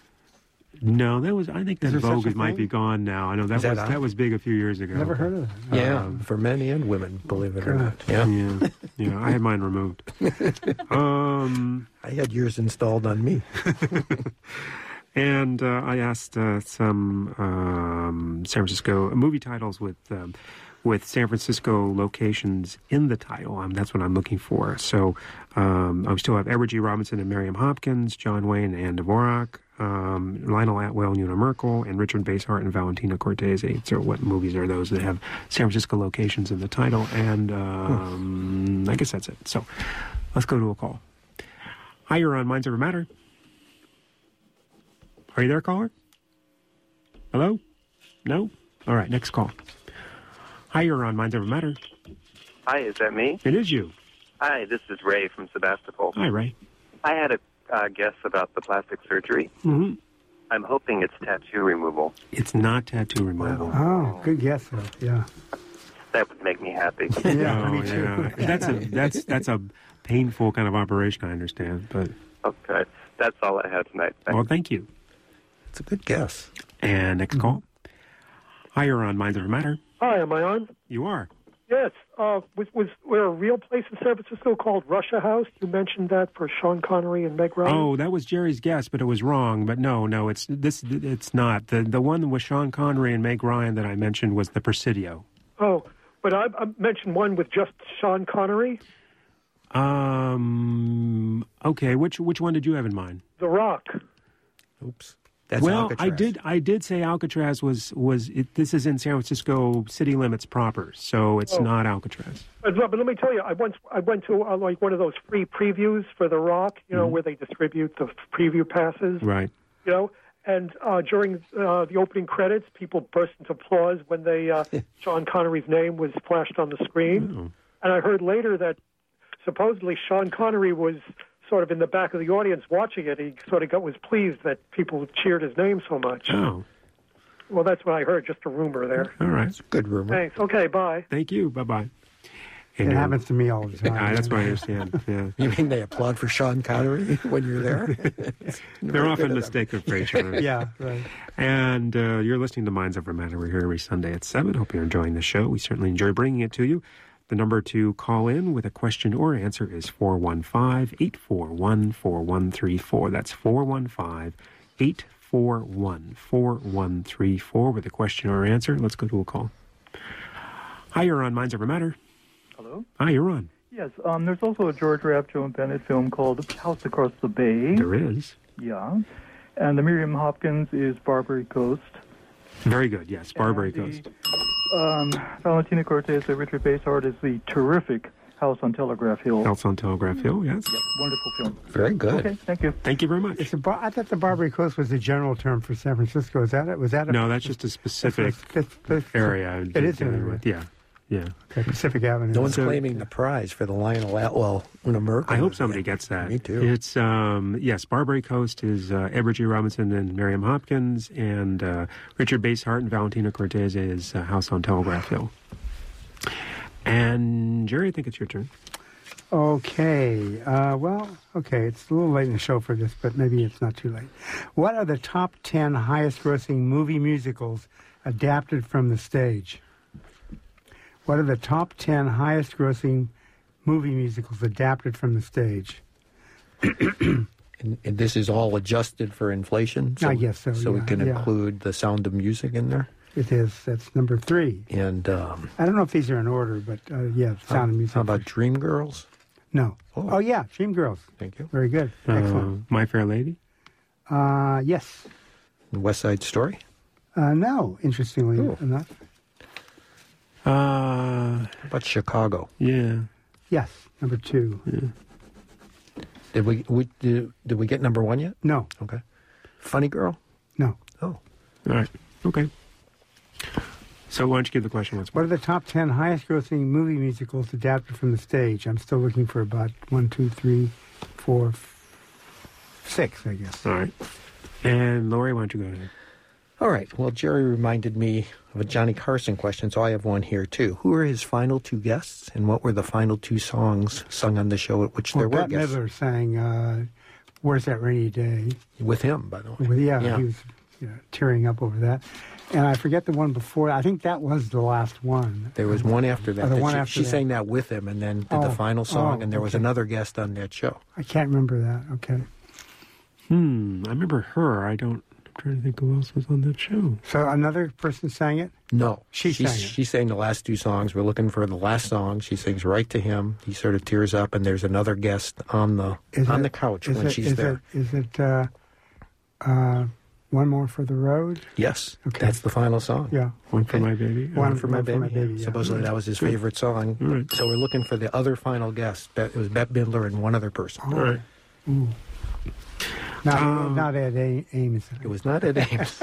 No, that was. I think that vogue might be gone now. I know that was big a few years ago. Never heard of that. Yeah, for men and women, believe it or not. Yeah. I had mine removed. I had yours installed on me. And I asked some San Francisco movie titles with San Francisco locations in the title. That's what I'm looking for. So I still have Edward G. Robinson and Miriam Hopkins, John Wayne and Dvorak, Lionel Atwell and Una Merkel, and Richard Basehart and Valentina Cortese. So what movies are those that have San Francisco locations in the title? And I guess that's it. So let's go to a call. Hi, you're on Minds Over Matter. Are you there, caller? Hello? No? All right, next call. Hi, you're on Minds Over Matter. Hi, is that me? It is you. Hi, this is Ray from Sebastopol. Hi, Ray. I had a guess about the plastic surgery. Mm-hmm. I'm hoping it's tattoo removal. It's not tattoo removal. Oh, good guess, though. Yeah. That would make me happy. Yeah, me too. Yeah. That's a painful kind of operation, I understand. But Okay, that's all I had tonight. Well, thank you. It's a good guess. And next call. Hi, you're on Minds Over Matter. Hi, am I on? You are. Yes. Was there a real place in San Francisco called Russia House? You mentioned that for Sean Connery and Meg Ryan. Oh, that was Jerry's guess, but it was wrong. But no, it's not. The one with Sean Connery and Meg Ryan that I mentioned was the Presidio. Oh, but I mentioned one with just Sean Connery. Okay, which one did you have in mind? The Rock. Oops. That's well, Alcatraz. I did say Alcatraz was this is in San Francisco city limits proper, so it's not Alcatraz. But let me tell you, I went to like one of those free previews for The Rock, where they distribute the preview passes. Right. And during the opening credits, people burst into applause when Sean Connery's name was flashed on the screen. Oh. And I heard later that supposedly Sean Connery was sort of in the back of the audience watching it. He sort of was pleased that people cheered his name so much. Oh. Well, that's what I heard, just a rumor there. All right. It's a good rumor. Thanks. Okay, bye. Thank you. Bye-bye. It happens to me all the time. That's what I understand. Yeah. You mean they applaud for Sean Connery when you're there? They're often mistaken for each other. Yeah, right. And you're listening to Minds Over Matter. We're here every Sunday at 7. Hope you're enjoying the show. We certainly enjoy bringing it to you. The number to call in with a question or answer is 415-841-4134. That's 415-841-4134 with a question or answer. Let's go to a call. Hi, you're on Minds Over Matter. Hello? Hi, you're on. Yes, there's also a George Rapp, Joan Bennett film called House Across the Bay. There is. Yeah. And the Miriam Hopkins is Barbary Coast. Very good, yes, Barbary Coast. Valentina Cortese, Richard Basehart is the terrific House on Telegraph Hill. House on Telegraph Hill, yes. Yep, wonderful film. Very good. Okay, thank you. Thank you very much. I thought the Barbary Coast was the general term for San Francisco. Is that it? Was that No, that's just a specific area. It is an area. Yeah. Yeah. Okay, Pacific Avenue. No one's claiming the prize for the Lionel Atwell Una Merkel. I hope somebody gets that. Me too. It's, yes, Barbary Coast is Edward G. Robinson and Miriam Hopkins, and Richard Basehart and Valentina Cortese is House on Telegraph Hill. And, Jerry, I think it's your turn. Okay. It's a little late in the show for this, but maybe it's not too late. What are the top 10 highest-grossing movie musicals adapted from the stage? What are the top 10 highest-grossing movie musicals adapted from the stage? And this is all adjusted for inflation? I guess so, So we yeah, can yeah. include The Sound of Music in there? It is. That's number 3. And I don't know if these are in order, but Sound of Music. How about Dreamgirls? No. Oh, yeah, Dreamgirls. Thank you. Very good. Excellent. My Fair Lady? Yes. West Side Story? No, interestingly enough. How about Chicago? Yeah. Yes, number 2. Yeah. Did we get number 1 yet? No. Okay. Funny Girl? No. Oh. All right. Okay. So why don't you give the question once more? What are the top 10 highest-grossing movie musicals adapted from the stage? I'm still looking for about 1, 2, 3, 4, 6, I guess. All right. And Lori, why don't you go ahead? All right. Well, Jerry reminded me of a Johnny Carson question, so I have one here, too. Who are his final 2 guests, and what were the final 2 songs sung on the show at which there were Bette guests? Midler sang Where's That Rainy Day? With him, by the way. Well, yeah, he was tearing up over that. And I forget the one before. I think that was the last one. There was one after that. The one after she that. sang that with him and then did the final song, and there was another guest on that show. I can't remember that. Okay. I remember her. I'm trying to think who else was on that show. So another person sang it? No. She sang it. She sang the last two songs. We're looking for the last song. She sings right to him. He sort of tears up, and there's another guest on the couch when she's there. Is it One More for the Road? Yes. Okay. That's the final song. Yeah. One for my baby. One for my baby. Yeah. Supposedly that was his Good. favorite song. Right. So we're looking for the other final guest. It was Bette Midler and one other person. All right. Ooh. Not Ed Ames. It was not Ed Ames.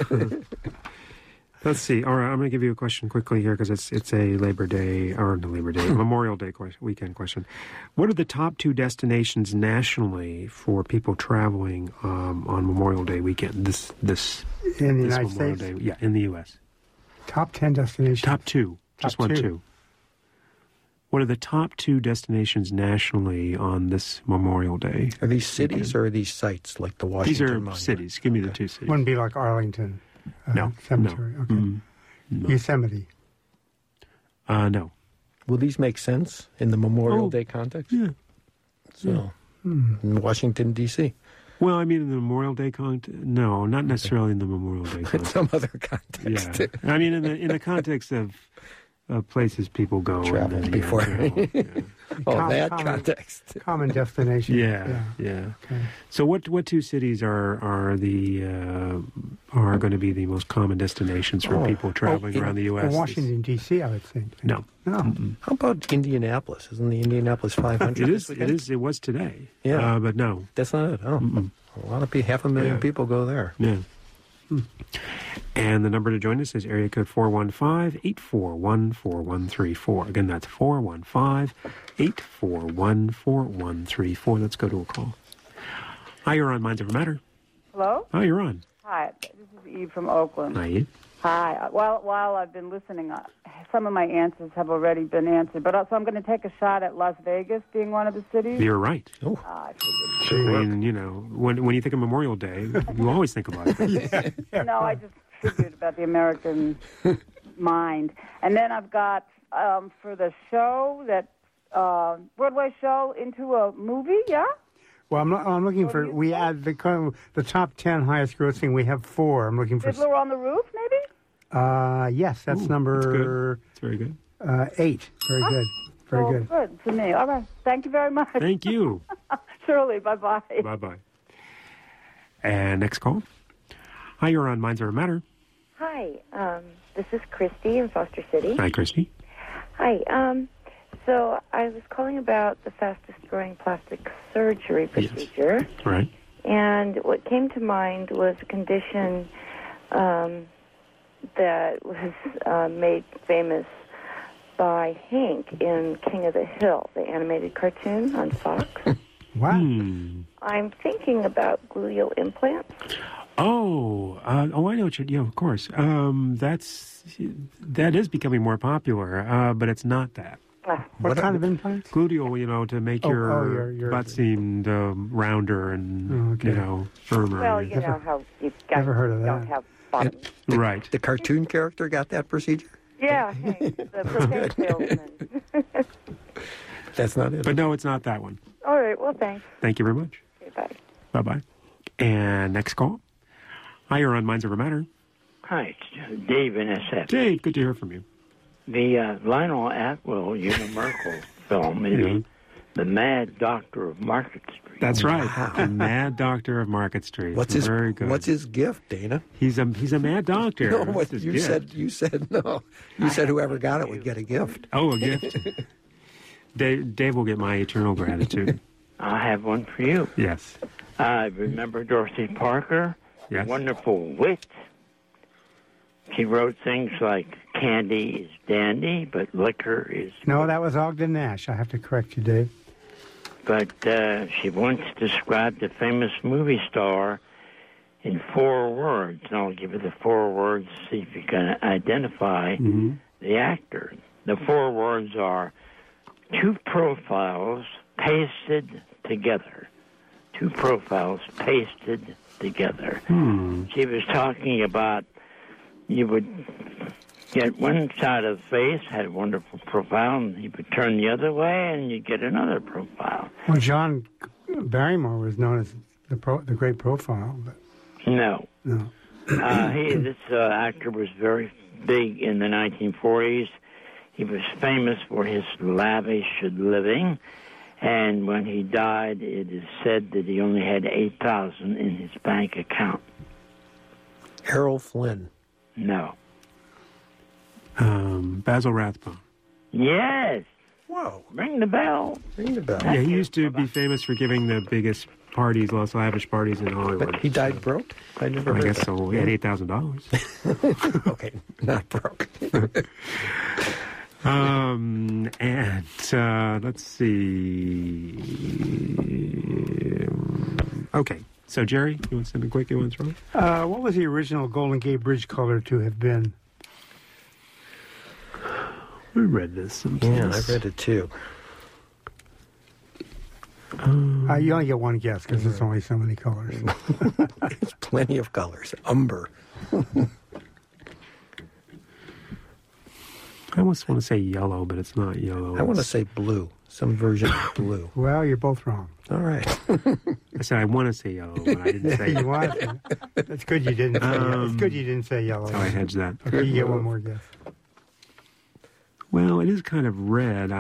Let's see. All right, I'm going to give you a question quickly here because it's a Memorial Day weekend question. What are the top 2 destinations nationally for people traveling on Memorial Day weekend? This in the this United Memorial States? Day, yeah, in the U.S. Top 10 destinations. Top 2, just Top 2. What are the top 2 destinations nationally on this Memorial Day? Are these cities or are these sites like the Washington These are Monument? cities. Give me the 2 cities. Wouldn't be like Arlington No. Cemetery. No. Okay. No. Yosemite. No. Will these make sense in the Memorial Day context? Yeah. So, in Washington, D.C. Well, I mean, in the Memorial Day context, no, not necessarily in the Memorial Day context. In some other context. Yeah. I mean, in the context of places people go. Travel before. That context. Common destination. Yeah. Okay. So what 2 cities are going to be the most common destinations for people traveling around the U.S.? Washington, D.C., I would think. No. How about Indianapolis? Isn't the Indianapolis 500? It is. It was today. Yeah. But no. That's not it. Oh. A lot of people, 500,000 people go there. Yeah. And the number to join us is area code 415-841-4134. Again, that's 415-841-4134. Let's go to a call. Hi, you're on Minds Over Matter. Hello? Hi, you're on. Hi, this is Eve from Oakland. Hi, Eve. Hi. While I've been listening, some of my answers have already been answered, but so I'm going to take a shot at Las Vegas being one of the cities. You're right. I figured. I mean, when you think of Memorial Day, you always think about it. No, I just figured about the American mind. And then I've got, for the show, that Broadway show into a movie, yeah? Well, I'm looking for. We add the top 10 highest grossing. We have 4. I'm looking for. Fiddler on the Roof, maybe? Yes, that's number. It's very good. 8. Very good. Very good. Good for me. All right. Thank you very much. Thank you. Surely. Bye-bye. Bye-bye. And next call. Hi, you're on Minds Over Matter. Hi, this is Christy in Foster City. Hi, Christy. Hi. So I was calling about the fastest-growing plastic surgery procedure. Yes. Right. And what came to mind was a condition that was made famous by Hank in King of the Hill, the animated cartoon on Fox. Wow. I'm thinking about gluteal implants. I know what you're. Yeah, of course. That is becoming more popular, but it's not that. What kind of implants? Gluteal, to make your butt seem rounder and firmer. Well, you know how you guys Never heard of don't that. have bottoms. Right. The cartoon character got that procedure? Yeah, Hank, the prostate salesman. That's not it. But no, it's not that one. All right, well, thanks. Thank you very much. Okay, bye. Bye-bye. And next call. Hi, you're on Minds Over Matter. Hi, it's Dave in SF. Dave, good to hear from you. The Lionel Atwill, Una Merkel film is The Mad Doctor of Market Street. That's right. The Mad Doctor of Market Street. Very good. What's his gift, Dana? He's a mad doctor. No, What's his gift? You said no. You said whoever got it would get a gift. Oh, a gift. Dave will get my eternal gratitude. I have one for you. Yes. I remember Dorothy Parker. Yes. Wonderful wit. She wrote things like candy is dandy, but liquor is... No, that was Ogden Nash. I have to correct you, Dave. But she once described a famous movie star in 4 words. And I'll give you the 4 words, see if you can identify the actor. The 4 words are 2 profiles pasted together. 2 profiles pasted together. She was talking about you would get one side of the face, had a wonderful profile, and you would turn the other way, and you'd get another profile. Well, John Barrymore was known as the great profile. But No. no. This actor was very big in the 1940s. He was famous for his lavish living, and when he died, it is said that he only had $8,000 in his bank account. Errol Flynn. No. Basil Rathbone. Yes. Whoa. Ring the bell. Ring the bell. Yeah, he used to be famous for giving the biggest parties, most lavish parties in Hollywood. But he died broke? I never heard guess that. so. He had $8,000. Okay, not broke. And let's see. Okay, so Jerry, you want something quick you want to throw? What was the original Golden Gate Bridge color to have been? We read this sometime. Yeah, I read it too. You only get one guess because there's only so many colors. There's plenty of colors. Umber. I almost want to say yellow, but it's not yellow. I want to say blue. Some version of blue. Well, you're both wrong. All right. I said I want to say yellow, but I didn't say you want to. It's good you didn't say yellow. It's good you didn't say yellow. That's how I hedged that. Okay, you get one more guess. Well, it is kind of red.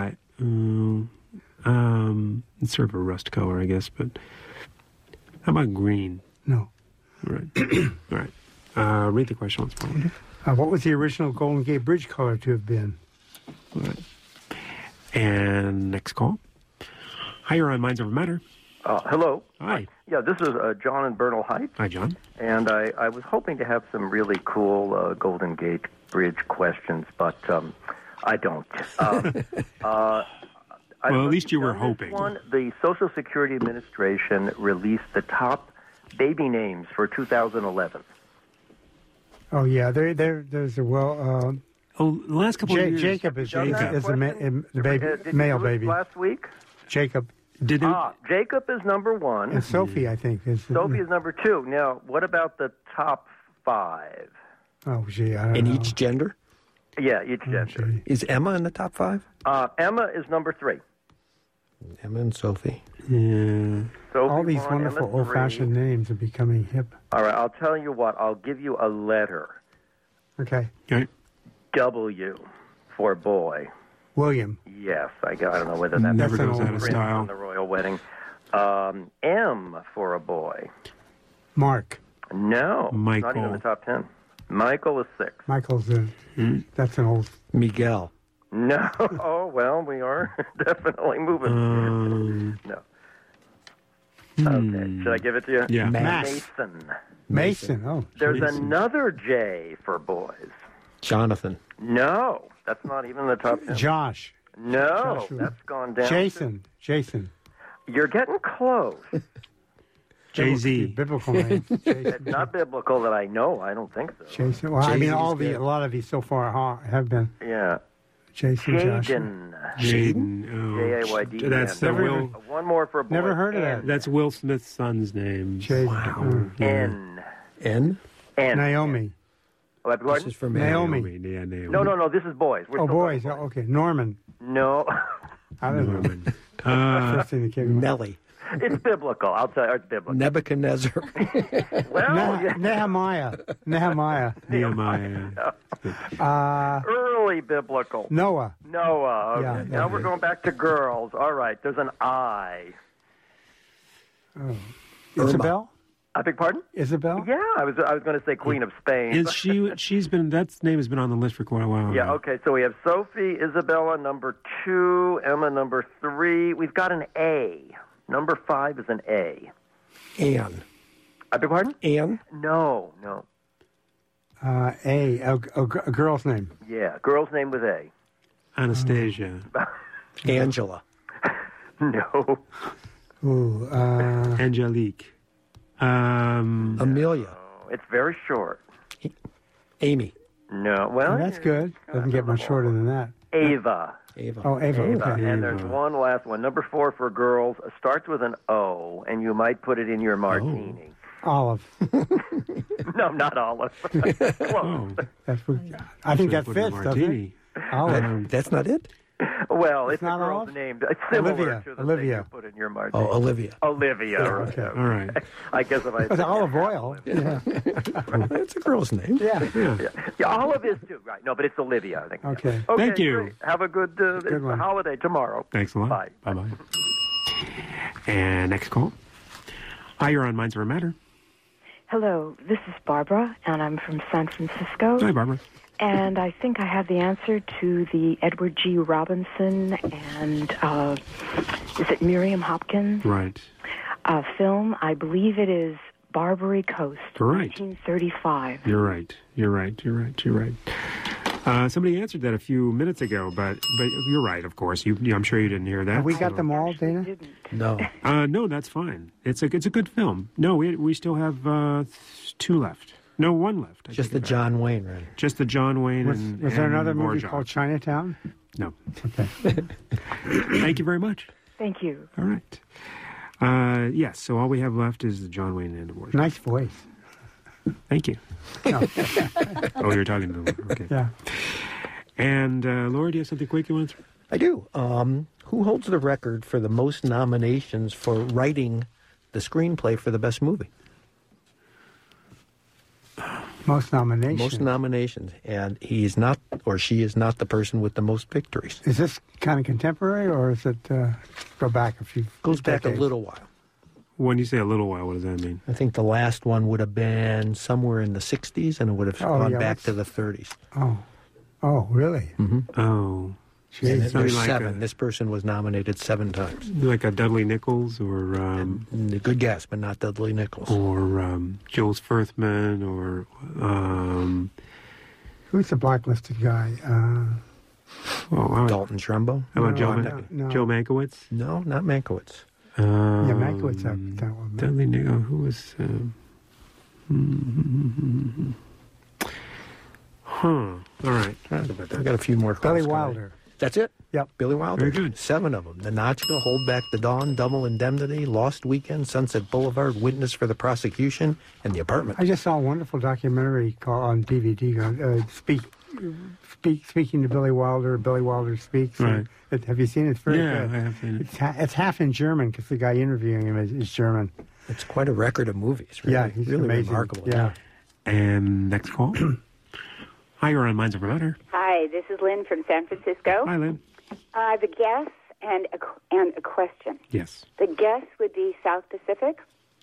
It's sort of a rust color, I guess, but how about green? No. All right. All right. Read the question once more. What was the original Golden Gate Bridge color to have been? All right. And next call. Hi, you're on Minds Over Matter. Hello. Hi. Yeah, this is John in Bernal Heights. Hi, John. And I was hoping to have some really cool Golden Gate Bridge questions, but I don't. Well, at least you were hoping. The Social Security Administration released the top baby names for 2011. Oh yeah, there's a the last couple of years. Jacob is the baby, male baby. Last week. Jacob. Jacob is number one. And Sophie, I think, is. Sophie is number two. Now, what about the top five? Oh, gee, I don't know. In each gender? Yeah, each gender. Is Emma in the top five? Emma is number three. Emma and Sophie. Yeah. Sophie all these one, wonderful Emma old-fashioned names are becoming hip. All right, I'll tell you what. I'll give you a letter. Okay. Okay. W for boy. William. Yes, I don't know whether that never goes out of style. On the royal wedding. M for a boy. Mark. No, Michael. not even in the top 10. Michael is 6. Michael's that's an old. Miguel. No. Oh well, we are definitely moving. No. Okay, should I give it to you? Yeah. Mason. Oh. There's another J for boys. Jonathan. No, that's not even in the top 10. Josh. No, Joshua. that's gone down. Jason. You're getting close. Jay-Z. Biblical name. It's not biblical that I know. I don't think so. Jason. Well, I mean, a lot of these so far have been. Yeah. Jason. Jaden. Jaden. J-A-Y-D. That's Will. One more for a boy. Never heard of that. That's Will Smith's son's name. Wow. N. Naomi. Oh, this is for Naomi. Yeah, Naomi. No. This is boys. We're still boys. talking Okay. Norman. No. I don't Norman. know. First thing that came to mind. Nellie. It's biblical. I'll tell you, it's biblical. Nebuchadnezzar. Well, Nehemiah. Early biblical. Noah. Okay. Yeah, now we're going back to girls. All right. There's an I. Oh. Isabel? I beg pardon? Isabel? Yeah, I was going to say Queen of Spain. Is she's been, that name has been on the list for quite a while. Yeah, now. okay, so we have Sophie, Isabella, number 2, Emma, number 3. We've got an A. Number 5 is an A. Anne. I beg pardon? Anne? No. A girl's name. Yeah, girl's name with A. Anastasia. Angela. No. Ooh, Angelique. Amelia. It's very short. Amy. No, well... that's good. Doesn't get much shorter than that. Ava. Oh, Ava. Okay. And there's one last one. Number 4 for girls starts with an O, and you might put it in your martini. Olive. No, not olive. Close. I think that fits, doesn't it? Olive. That's not it? Well, Well, it's a not girl's Olive? name. It's similar Olivia. to the Olivia. thing you put in your martini. Oh, Olivia. Olivia. Right. Okay. All right. I guess if I It's olive oil. Yeah. It's a girl's name. Yeah. Yeah, Olive is too. Right. No, but it's Olivia, I think. Okay. Thank you. Great. Have a good, one. holiday tomorrow. Thanks a lot. Bye. Bye-bye. And next call. Hi, you're on Minds Over Matter. Hello, this is Barbara, and I'm from San Francisco. Hi, Barbara. And I think I have the answer to the Edward G. Robinson and, is it Miriam Hopkins? Right. Film. I believe it is Barbary Coast, Right. 1935. You're right. You're right. Somebody answered that a few minutes ago, but you're right, of course. I'm sure you didn't hear that. Have we got them all, Dana? No. No, that's fine. It's a good film. No, we still have 2 left. No, 1 left. Just the John Wayne, right? Just the John Wayne Was there another movie Borjak. called Chinatown? No. Okay. Thank you very much. Thank you. All right. Yes, so all we have left is the John Wayne and the Borjak. Nice voice. Thank you. No. Oh, you're talking to Laura. Okay. Yeah. And Laura, do you have something quick you want to throw? I do. Who holds the record for the most nominations for writing the screenplay for the best movie? Most nominations. Most nominations. And he's not, or she is not, the person with the most victories. Is this kind of contemporary, or is it go back a few? Goes back decades? a little while. When you say a little while, what does that mean? I think the last one would have been somewhere in the 60s, and it would have gone back to the 30s. Oh, really? Mm-hmm. Oh. And Something there's like 7. This person was nominated 7 times. Like a Dudley Nichols or... good guess, but not Dudley Nichols. Or Jules Firthman or... Who's the blacklisted guy? Dalton Trumbo? How about No. Joe Mankiewicz? No, not Mankiewicz. Yeah, Mankiewicz that one. Dudley Nichols, who was... All right. I got a few more. Billy Wilder. That's it? Yep. Billy Wilder. Very good. 7 of them. The Notchka, Hold Back the Dawn, Double Indemnity, Lost Weekend, Sunset Boulevard, Witness for the Prosecution, and The Apartment. I just saw a wonderful documentary called on DVD. Speaking to Billy Wilder. Billy Wilder Speaks. Right. Have you seen it? It's very good. I have seen it. It's half in German because the guy interviewing him is German. It's quite a record of movies. Really, Yeah, he's really amazing. remarkable. Yeah. And next call. Hi, you're on Minds Over Matter. Hi, this is Lynn from San Francisco. Hi, Lynn. I have a guess and a question. Yes. The guess would be South Pacific.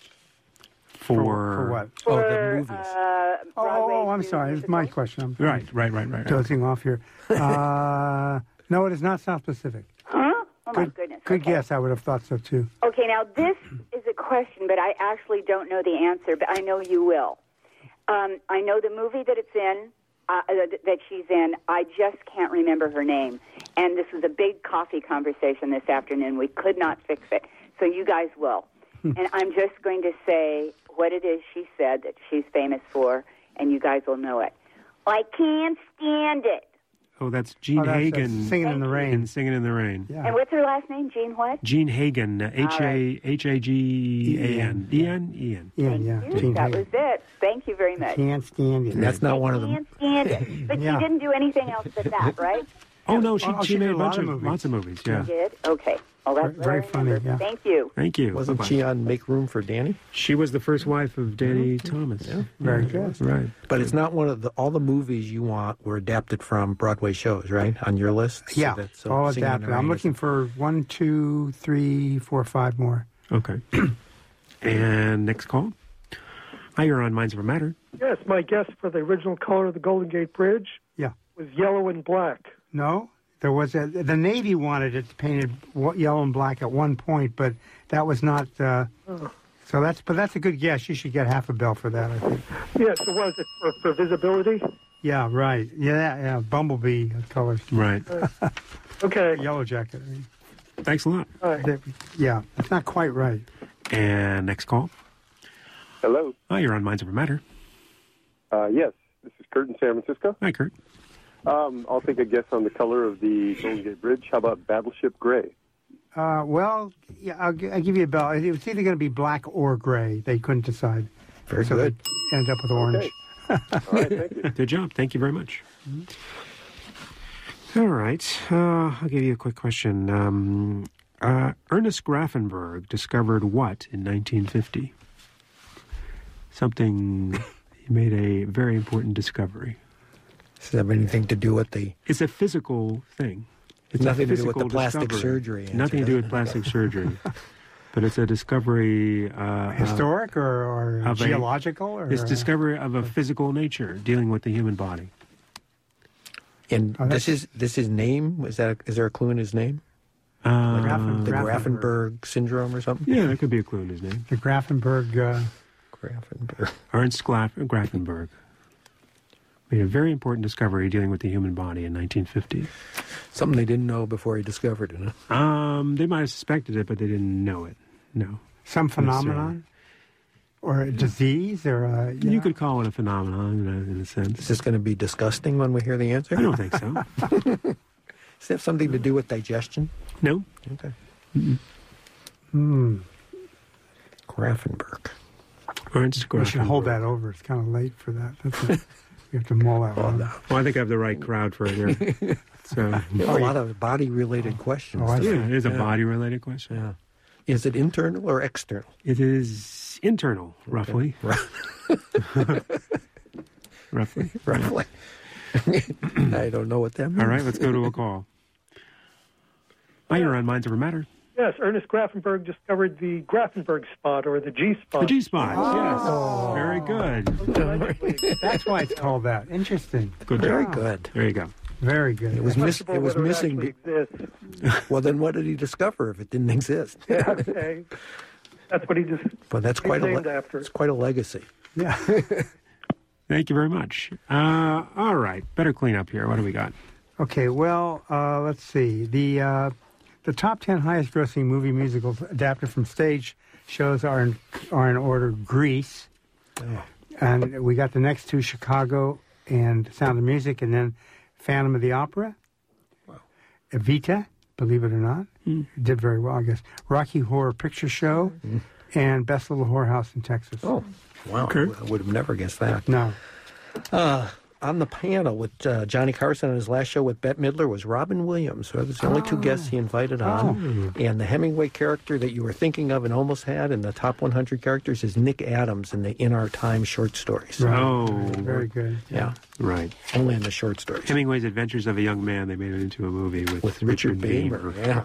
For what? For, the movies. I'm sorry. It's my question. I'm Right. dozing off here. No, it is not South Pacific. Huh? Oh, my goodness. Good Okay. guess. I would have thought so, too. Okay, now this is a question, but I actually don't know the answer, but I know you will. I know the movie that it's in, that she's in. I just can't remember her name. And this was a big coffee conversation this afternoon. We could not fix it. So you guys will. And I'm just going to say what it is she said that she's famous for, and you guys will know it. I can't stand it. Oh, that's Gene Hagen. Singing in the Rain. And Singing in the Rain. Yeah. And what's her last name? Jean what? Gene Hagen. Hagan. Ian. Ian, yeah. Dude, Gene that Hagen. was it. Thank you very much. Can't stand it. And that's not one of them. Can't stand it. But Yeah. she didn't do anything else but that, right? Oh, no, she she made did a bunch lot of of lots of movies, yeah. She did? Okay. Well, that's Very what I remember. funny, yeah. Thank you. Thank you. Wasn't Bye-bye. she on Make Room for Danny? She was the first wife of Danny Thomas. Yeah. Very good. Right. But it's not one of all the movies you want were adapted from Broadway shows, right? On your list? Yeah, all Singing in the adapted. I'm Rain looking for 1, 2, 3, 4, 5 more. Okay. And next call. Hi, you're on Minds Over Matter. Yes, my guess for the original color of the Golden Gate Bridge Yeah. was yellow and black. No, there was the Navy wanted it painted yellow and black at one point, but that was not. So that's a good guess. You should get half a bell for that, I think. Yes, it was for visibility. Yeah, right. Yeah. Bumblebee colors. Right. Okay. Yellow jacket. I mean. Thanks a lot. Yeah, it's not quite right. And next call. Hello. Hi, you're on Minds Over Matter. Yes, this is Kurt in San Francisco. Hi, Kurt. I'll take a guess on the color of the Golden Gate Bridge. How about Battleship Gray? Well, yeah, I'll give you a bell. It was either going to be black or gray. They couldn't decide. Very so good. they ended up with orange. Okay. All right, thank you. Good job. Thank you very much. All right. I'll give you a quick question. Ernest Grafenberg discovered what in 1950? Something, he made a very important discovery. Does it have anything to do with the... It's a physical thing. It's nothing a to do with the plastic discovery. surgery answer, Nothing to do with plastic surgery. But it's a discovery... Historic or geological? It's discovery of a physical nature dealing with the human body. And this is his name? Is there a clue in his name? The Grafenberg syndrome or something? Yeah, there could be a clue in his name. The Grafenberg... Ernst Grafenberg made a very important discovery dealing with the human body in 1950. Something they didn't know before he discovered it, huh? They might have suspected it, but they didn't know it. No. Some phenomenon? Or a disease? Or You could call it a phenomenon in a sense. Is this going to be disgusting when we hear the answer? I don't think so. Does it have something to do with digestion? No. Okay. Grafenberg. We should hold that over. It's kind of late for that. We have to mull that one. Well, I think I have the right crowd for it here. So a lot of body-related questions. Yeah, it is a body-related question. Yeah. Is it internal or external? It is internal, roughly. Roughly. I don't know what that means. All right, let's go to a call. Hi, you're on Minds Over Matter. Yes, Ernest Grafenberg discovered the Grafenberg spot or the G spot. The G spot, yes. Very good. That's why it's called that. Interesting. Good Very job. good. There you go. Very good. It was missing. Well, then what did he discover if it didn't exist? Yeah, okay. That's what he just. Well, that's quite after. It's quite a legacy. Yeah. Thank you very much. All right, better clean up here. What do we got? Okay, well, let's see. The top 10 highest-grossing movie musicals adapted from stage shows are in order: Grease, and we got the next two: Chicago and Sound of Music, and then Phantom of the Opera. Wow. Evita, believe it or not, did very well, I guess. Rocky Horror Picture Show, and Best Little Whorehouse in Texas. Oh, wow! Okay. I would have never guessed that. No. On the panel with Johnny Carson on his last show with Bette Midler was Robin Williams. So that was the only two guests he invited on. And the Hemingway character that you were thinking of and almost had in the top 100 characters is Nick Adams in the In Our Time short stories. Right. Oh. Very good. Yeah. Right. Only in the short stories. Hemingway's Adventures of a Young Man, they made it into a movie with Richard Beymer. Yeah.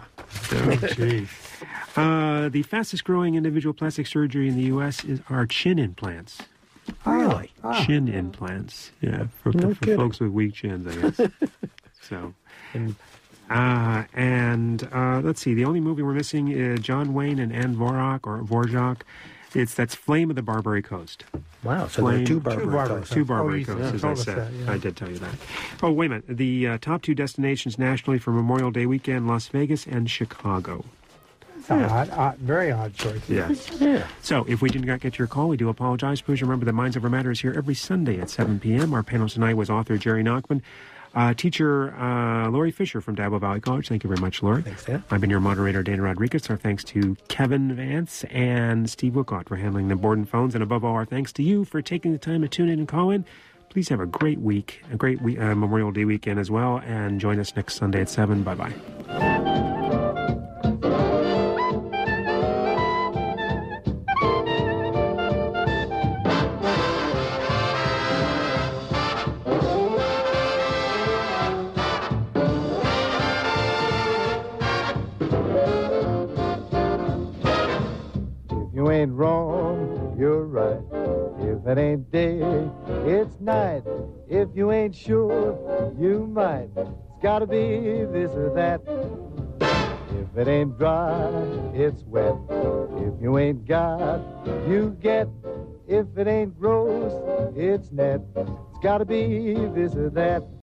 So, the fastest growing individual plastic surgery in the U.S. are chin implants. Really? Chin implants. Yeah, for folks with weak chins, I guess. So, let's see. The only movie we're missing is John Wayne and Anne Dvorak. That's Flame of the Barbary Coast. Wow, so there are two Barbary Coasts. Two Barbary Coasts, as I said. I did tell you that. Oh, wait a minute. The top two destinations nationally for Memorial Day weekend, Las Vegas and Chicago. Very odd choice. Yes. Yeah. So, if we did not get your call, we do apologize. Please remember that Minds Over Matter is here every Sunday at 7 p.m. Our panel tonight was author Jerry Nachman, teacher Lori Fisher from Dabo Valley College. Thank you very much, Lori. Thanks, Dan. I've been your moderator, Dana Rodriguez. Our thanks to Kevin Vance and Steve Wookott for handling the board and phones. And above all, our thanks to you for taking the time to tune in and call in. Please have a great week, Memorial Day weekend as well. And join us next Sunday at 7. Bye-bye. You ain't wrong, you're right. If it ain't day, it's night. If you ain't sure, you might. It's gotta be this or that. If it ain't dry, it's wet. If you ain't got, you get. If it ain't gross, it's net. It's gotta be this or that.